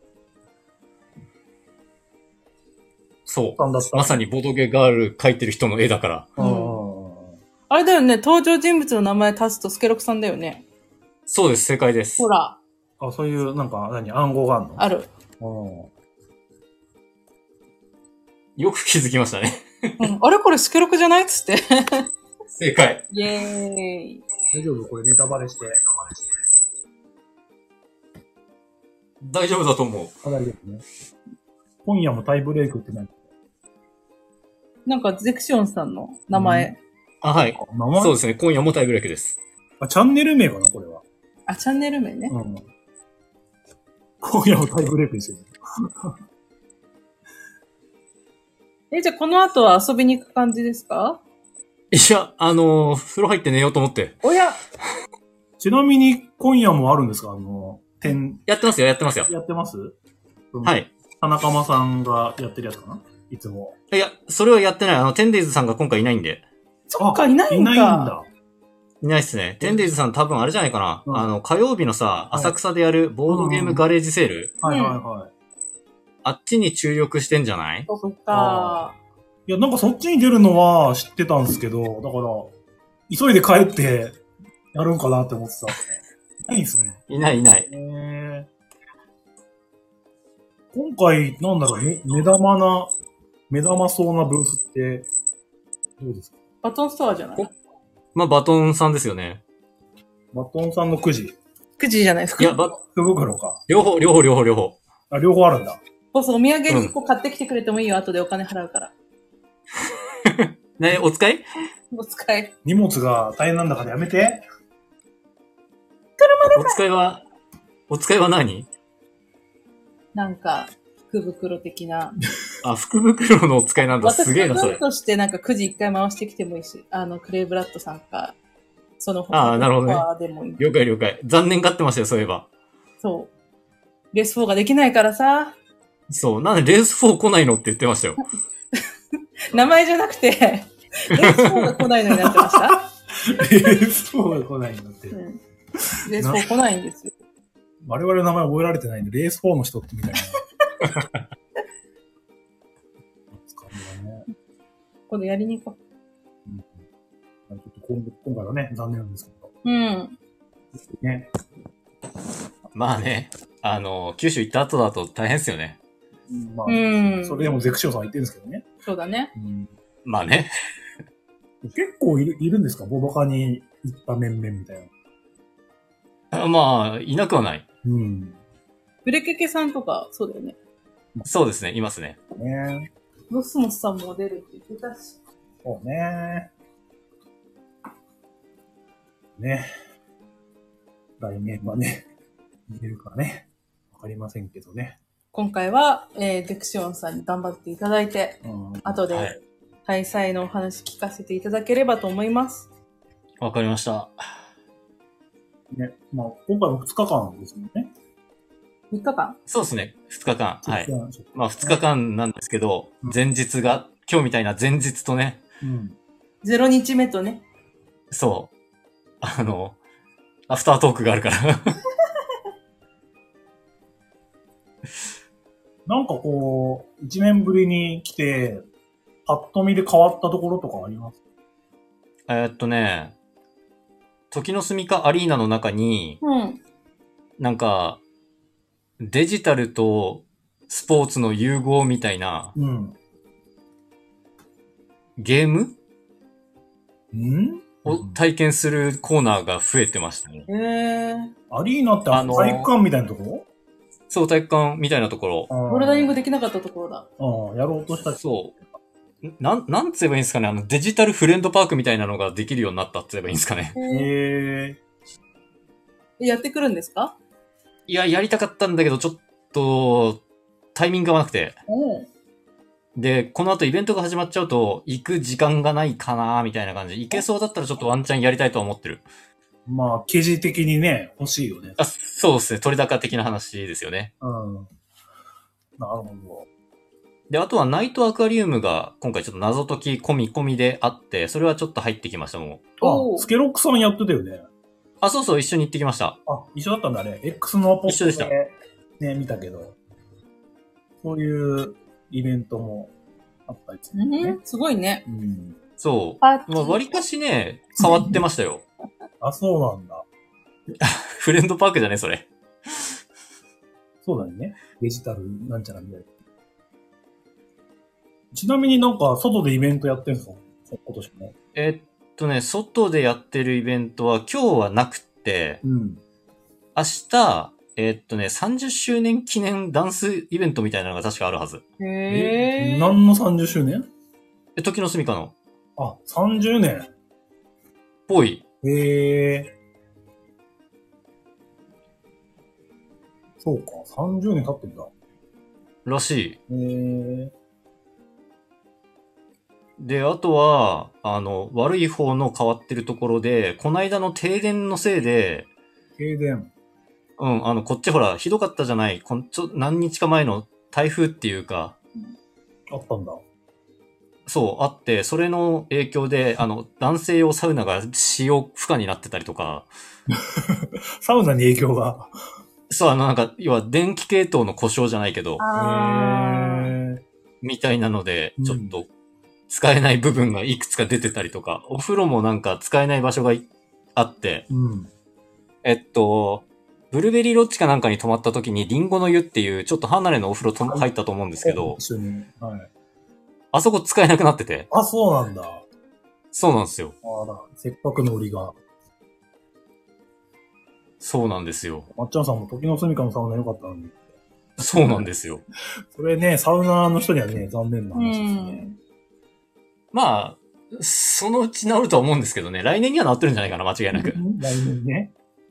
そう。まさにボドゲガール描いてる人の絵だから。 うん、あれだよね、登場人物の名前足すとスケロクさんだよね。 そうです、正解です。 ほら。 あ、そういう、なんか、何、暗号があるの？ ある。 よく気づきましたね。 うん、あれこれスケロクじゃないっつって。 正解。 イェーイ。 大丈夫？これネタバレして。 大丈夫だと思う。 あ、大丈夫ね。今夜もタイブレイクって何？ なんかゼクションさんの名前。うん、 あ、はい。名前？そうですね。今夜もタイブレイクです。 あ、チャンネル名かなこれは。 あ、チャンネル名ね。 うん。今夜もタイブレイクですよね。 え、じゃあこの後は遊びに行く感じですか？ いや、あのー、風呂入って寝ようと思って。 おや。 ちなみに今夜もあるんですか？あの、点。 やってますよ、やってますよ。 やってます？ はい。 田中間さんがやってるやつかな？いつも。 いや、それはやってない。あの、テンデイズさんが今回いないんで。 そっか、いないんだ。 いないんだ。 いないっすね。テンデイズさん多分あれじゃないかな。うん、あの、火曜日のさ、浅草でやるボードゲームガレージセール。 うん、はいはいはい。 あっちに注力してんじゃない？ そっか。 いや、なんかそっちに出るのは知ってたんですけど、だから、急いで帰ってやるんかなって思ってた。ないんすね。 いないいない。 へー。今回、なんだろう、ね、目玉な、目玉そうなブースって、どうですか？ バトンストアじゃない？ まあ、バトンさんですよね。 バトンさんのくじ。 くじじゃない福いや、ば、 福袋か。 両方、両方、両方、両方。 あ、両方あるんだ。 ボス、お土産にいっこ買ってきてくれてもいいよ、うん、後でお金払うから。 ね、お使い？ お使い。 荷物が大変なんだからやめて。 車で。 お使いは、お使いは何？ なんか、福袋的な。 あ、福袋のお使いなんだ。すげえな、それ。 私としてなんかくじいっかい回してきてもいいし、あの、クレイブラッドさんか、その他の他でもいい。 了解了解。残念がってましたよ、そういえば。 そう。レースフォーができないからさ。 そう。なんでレースフォー来ないのって言ってましたよ。 名前じゃなくて、レースフォーが来ないのになってましたレースフォーが来ないんだって。うん、 レースフォー来ないんですよ。 我々の名前覚えられてないんで、レースフォーの人ってみたいな。 今度やりに行こう。うん、ちょっと今, 今回はね、残念なんですけど。 うん。 ね。 まあね、あの、九州行った後だと大変ですよね。 まあ、うん、それでもゼクションさんは言ってるんですけどね。 そうだね。 うん、 まあね。 結構いるいるんですか？ボドカに行った面々みたいな。 まあ、いなくはない。 うん。 ブレケケさんとか、そうだよね。 そうですね、いますね。 ねロスモスさんも出るって言ってたし。 そうね。ね。来年はね、見れるかね。わかりませんけどね。 今回は、えー、デクシオンさんに頑張っていただいて、 うん、 後で開催のお話聞かせていただければと思います。 わかりました。 ね。まあ、今回もふつかかんですもんね。 みっかかんそうですね、ふつかかん。はい。 ままあ、ふつかかんなんですけど、 うん、 前日が、今日みたいな前日とね。 うん。 ゼロにちめとね。 そう。あの、アフタートークがあるから。 なんかこう、一年ぶりに来て、パッと見で変わったところとかあります？ えーっとね、時の住みかアリーナの中に、 うん。 なんか、デジタルとスポーツの融合みたいな、 うん。 ゲームんを体験するコーナーが増えてましたね。 へー。 アリーナってあの体育館みたいなところ？ そう、体育館みたいなところ。 ボルダリングできなかったところだ。 ああ、やろうとしたそう。なん、なんつ言えばいいんですかね。あの、デジタルフレンドパークみたいなのができるようになったって言えばいいんですかね。 へえ。やってくるんですか？ いや、やりたかったんだけど、ちょっと、タイミングが合わなくて。で、この後イベントが始まっちゃうと、行く時間がないかなみたいな感じ。行けそうだったらちょっとワンチャンやりたいとは思ってる。 まあ、記事的にね、欲しいよね。 あ、そうですね。取り高的な話ですよね。 うん。なるほど。 で、あとはナイトアクアリウムが今回ちょっと謎解き込み込みであって、それはちょっと入ってきましたもん。 あ、スケロックさんやってたよね。 あ、そうそう、一緒に行ってきました。 あ、一緒だったんだね。X のポスト一緒でした。 ね、見たけど。そういうイベントもあったりするね、うん。すごいね。 うん、 そう。まあ、割かしね、変わってましたよ。 あ、そうなんだ。 フレンドパークじゃね、それ。 そうだね。デジタルなんちゃらみたいな。ちなみになんか、外でイベントやってんすか？今年も。 えっとね、外でやってるイベントは今日はなくって、 うん、 明日、えっとね、さんじゅっしゅうねん記念ダンスイベントみたいなのが確かあるはず。 へえ、何のさんじゅっしゅうねん？ え、時の住みかの。 あ、さんじゅうねん。 ぽい。 へえ。そうか、さんじゅうねん経ってんだ。 らしい。 へえ。 で、あとは、あの、悪い方の変わってるところで、この間の停電のせいで、 停電。 うん、あの、こっちほら、ひどかったじゃない。こんちょ何日か前の台風っていうか、 あったんだ。 そう、あって、それの影響で、あの、男性用サウナが使用不可になってたりとか。 サウナに影響が。 そう、あの、なんか、要は電気系統の故障じゃないけど、 へみたいなので、ちょっと、使えない部分がいくつか出てたりとか、お風呂もなんか使えない場所があって、 うん、 えっと、ブルーベリーロッジかなんかに泊まった時にリンゴの湯っていうちょっと離れのお風呂と入ったと思うんですけど、 一緒に。はい。 あそこ使えなくなってて。 あ、そうなんだ。 そうなんですよ。 あら、せっかくの売りが。 そうなんですよ。 まっちゃんさんも時の住みかのサウナ良かったのに。 そうなんですよ。 それね、サウナーの人にはね、残念な話ですね。 まあ、そのうち治るとは思うんですけどね。来年には治ってるんじゃないかな、間違いなく。 来年ね。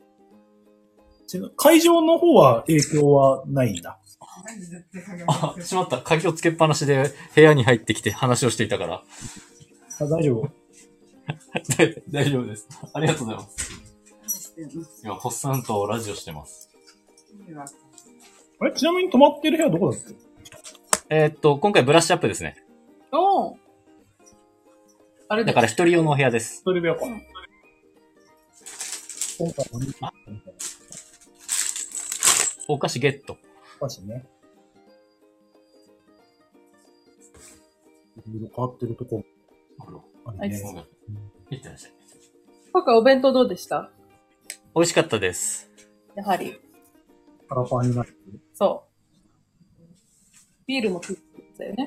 会場の方は影響はないんだ。 あ、しまった。鍵をつけっぱなしで部屋に入ってきて話をしていたから。 あ、大丈夫大丈夫です。ありがとうございます。今、ホッサンとラジオしてます。 あれ、ちなみに泊まってる部屋どこだっけ？ えー、っと、今回ブラッシュアップですね。 おー。あれだから一人用のお部屋です。 一人部屋か。うん、今回もあお菓子ゲット。 お菓子ね。いろいろ変わってるとこ。あるね。 いってらっしゃい。 今回お弁当どうでした？ 美味しかったです。 やはり。 パラパラになってる。 そう。ビールもついてたよね。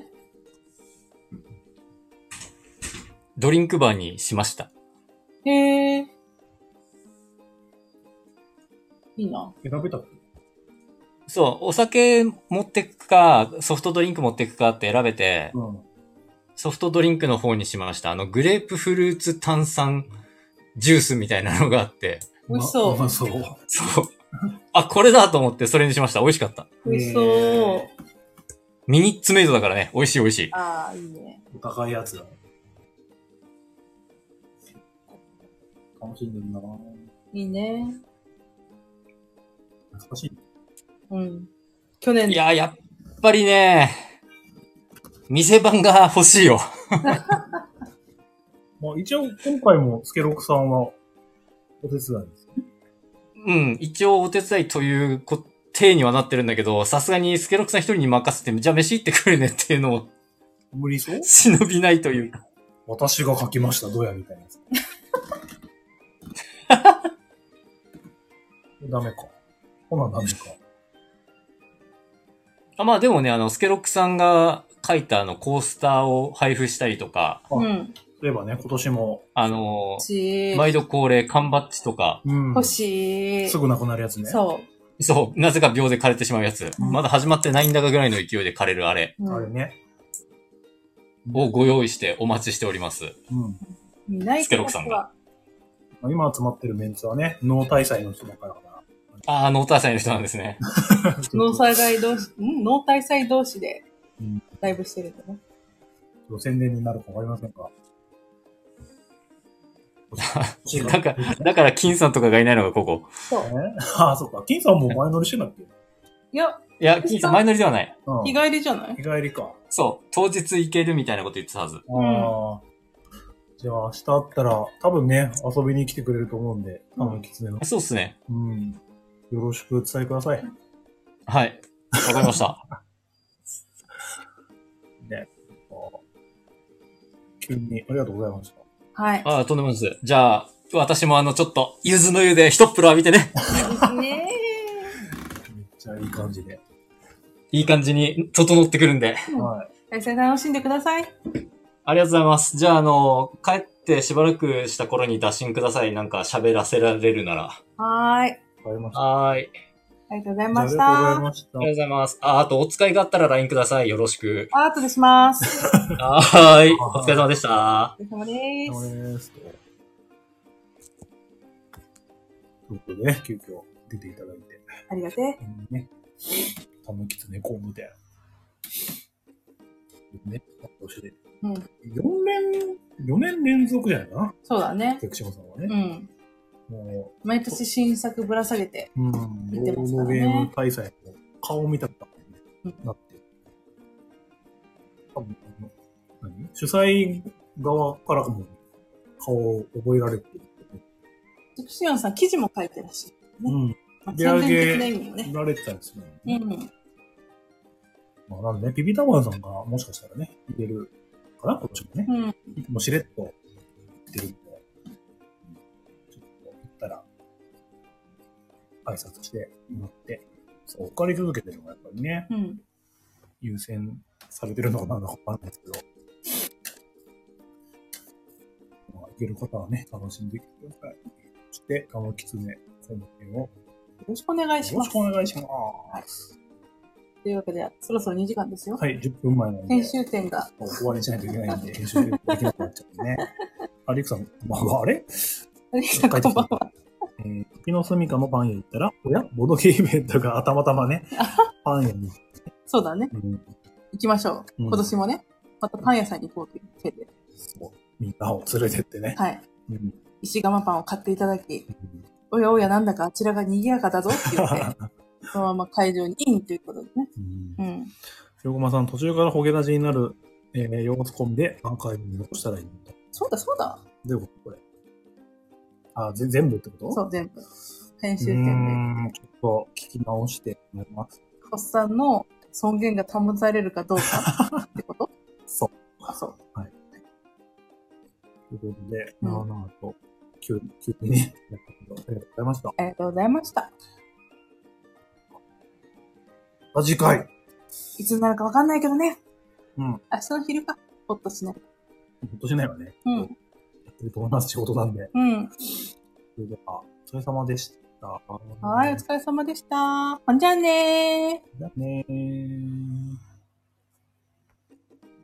ドリンクバーにしました。 へー。 いいな。 選べたっけ？ そう、お酒持ってくか、ソフトドリンク持ってくかって選べて、うん、ソフトドリンクの方にしました。あの、グレープフルーツ炭酸ジュースみたいなのがあって。 美味しそう。 うまそう。 そう。あ、これだと思ってそれにしました。美味しかった。 美味しそう。 ミニッツメイドだからね、美味しい美味しい。 ああ、いいね。 お高いやつだ。楽しんでるんだな。 いいね。 懐かしい。 うん。去年。 いや、やっぱりね、店番が欲しいよ。 まあ一応、今回もスケロクさんはお手伝いですね。 うん、一応お手伝いという体にはなってるんだけど、さすがにスケロクさん一人に任せて、じゃあ飯行ってくるねっていうのを。 無理そう忍びないというか。 私が書きました、どうやみたいなやつ。ダメか。ほなダメか。 あ、まあでもね、あの、スケロックさんが書いたあの、コースターを配布したりとか。 うん。 そういえばね、今年も。 あのー、毎度恒例、缶バッジとか。 うん。欲しい。 すぐなくなるやつね。 そう。 そう。なぜか秒で枯れてしまうやつ。うん、まだ始まってないんだかぐらいの勢いで枯れるあれ。 うん、あれね。 をご用意してお待ちしております。 うん。ないスケロックさんが。 今集まってるメンツはね、脳大祭の人だからかな。 ああ、脳大祭の人なんですね。 脳大祭同士、ん脳大祭同士で、ライブしてるんだね。 ちょっと宣伝になるかわかりませんか？ だから、だから、金さんとかがいないのがここ。 そう。 ああ、そうか。金さんも前乗りしてんだっけ？ いや。 いや、金さん前乗りではない。 うん、日帰りじゃない？ 日帰りか。 そう。当日行けるみたいなこと言ってたはず。 ああ。じゃあ明日あったら、多分ね、遊びに来てくれると思うんで、あの、キツネの。 そうっすね。 うん。よろしくお伝えください。 はい。わかりました。 ね。急にありがとうございました。 はい。 ああ、とんでもないです。じゃあ、私もあの、ちょっと、柚子の湯で一っ風呂浴びてね。 ですね。 めっちゃいい感じで。 いい感じに整ってくるんで。 うん、はい。開催楽しんでください。 ありがとうございます。じゃあ、あの、帰ってしばらくした頃に打診ください。なんか喋らせられるなら。 はーい。 はーい。 ありがとうございました。 ありがとうございました。 ありがとうございます。あ、あとお使いがあったら ライン ください。よろしく。 あ、後でします。 はーい。お疲れ様でした。 お疲れ様です。 お疲れ様です。ということでね、急遽出ていただいて。 ありがてえ。 うん、ね。たむきつね、こうみたいな。ね、今年で。うん。よねん、よねん連続じゃないかな。 そうだね。 セクションさんはね。 うん。もう、毎年新作ぶら下げて、うん。見てますからね。 ロードゲーム大祭の顔を見たかったなって。多分、何主催側からも顔を覚えられてる。 セクションさん、記事も書いてらっしゃる、ね。うん。 で、上げられてたんですよね。うん。まあ、なんでね、ピピタマンさんがもしかしたらね、いけるかな、こっちもね。うん。もうしれっと言ってるんで、ちょっと言ったら、挨拶してもらって、そう、借り続けてるのがやっぱりね、うん、優先されてるのかなんだかわかんないですけど、まあ、いける方はね、楽しんできてください。そして、カモキツネ本編をよろしくお願いします。 よろしくお願いします。はい、 というわけで、そろそろにじかんですよ。 はい、じゅっぷんまえなんで。 編集点が。 終わりにしないといけないんで、編集できなくなっちゃってね。あ、リクさん、まあ、あれあリクさん、こんばんは。 えー、時の住処のパン屋行ったら、おやボドゲイベントがたまたまね、パン屋に。 そうだね。うん、行きましょう。今年もね、またパン屋さんに行こうという手で。 そう。みんなを連れてってね。 はい。うん、石窯パンを買っていただき、うん、おやおやなんだかあちらが賑やかだぞって言って、そのまま会場にインということでね。うん。うん。 ひろごまさん、途中からホゲラジになる、えー、用語込みでアーカイブに残したらいいんだ。 そうだそうだ。 どういうことこれ。あ、ぜ全部ってこと？ そう、全部。編集点で。 うーん、ちょっと聞き直して思います。 ホッサンの尊厳が保たれるかどうかってことそう。 あ、そう。 はい。ということで、なあなあと、急に、急にね、やったけど、ありがとうございました。 ありがとうございました。 あ、次回。 いつになるかわかんないけどね。 うん。 明日の昼か。ほっとしない。 ほっとしないわね。 うん。 やってると思います、仕事なんで。 うん。 それでは、お疲れ様でした。 はい、お疲れ様でした。ほんじゃあねー。 じゃあねー。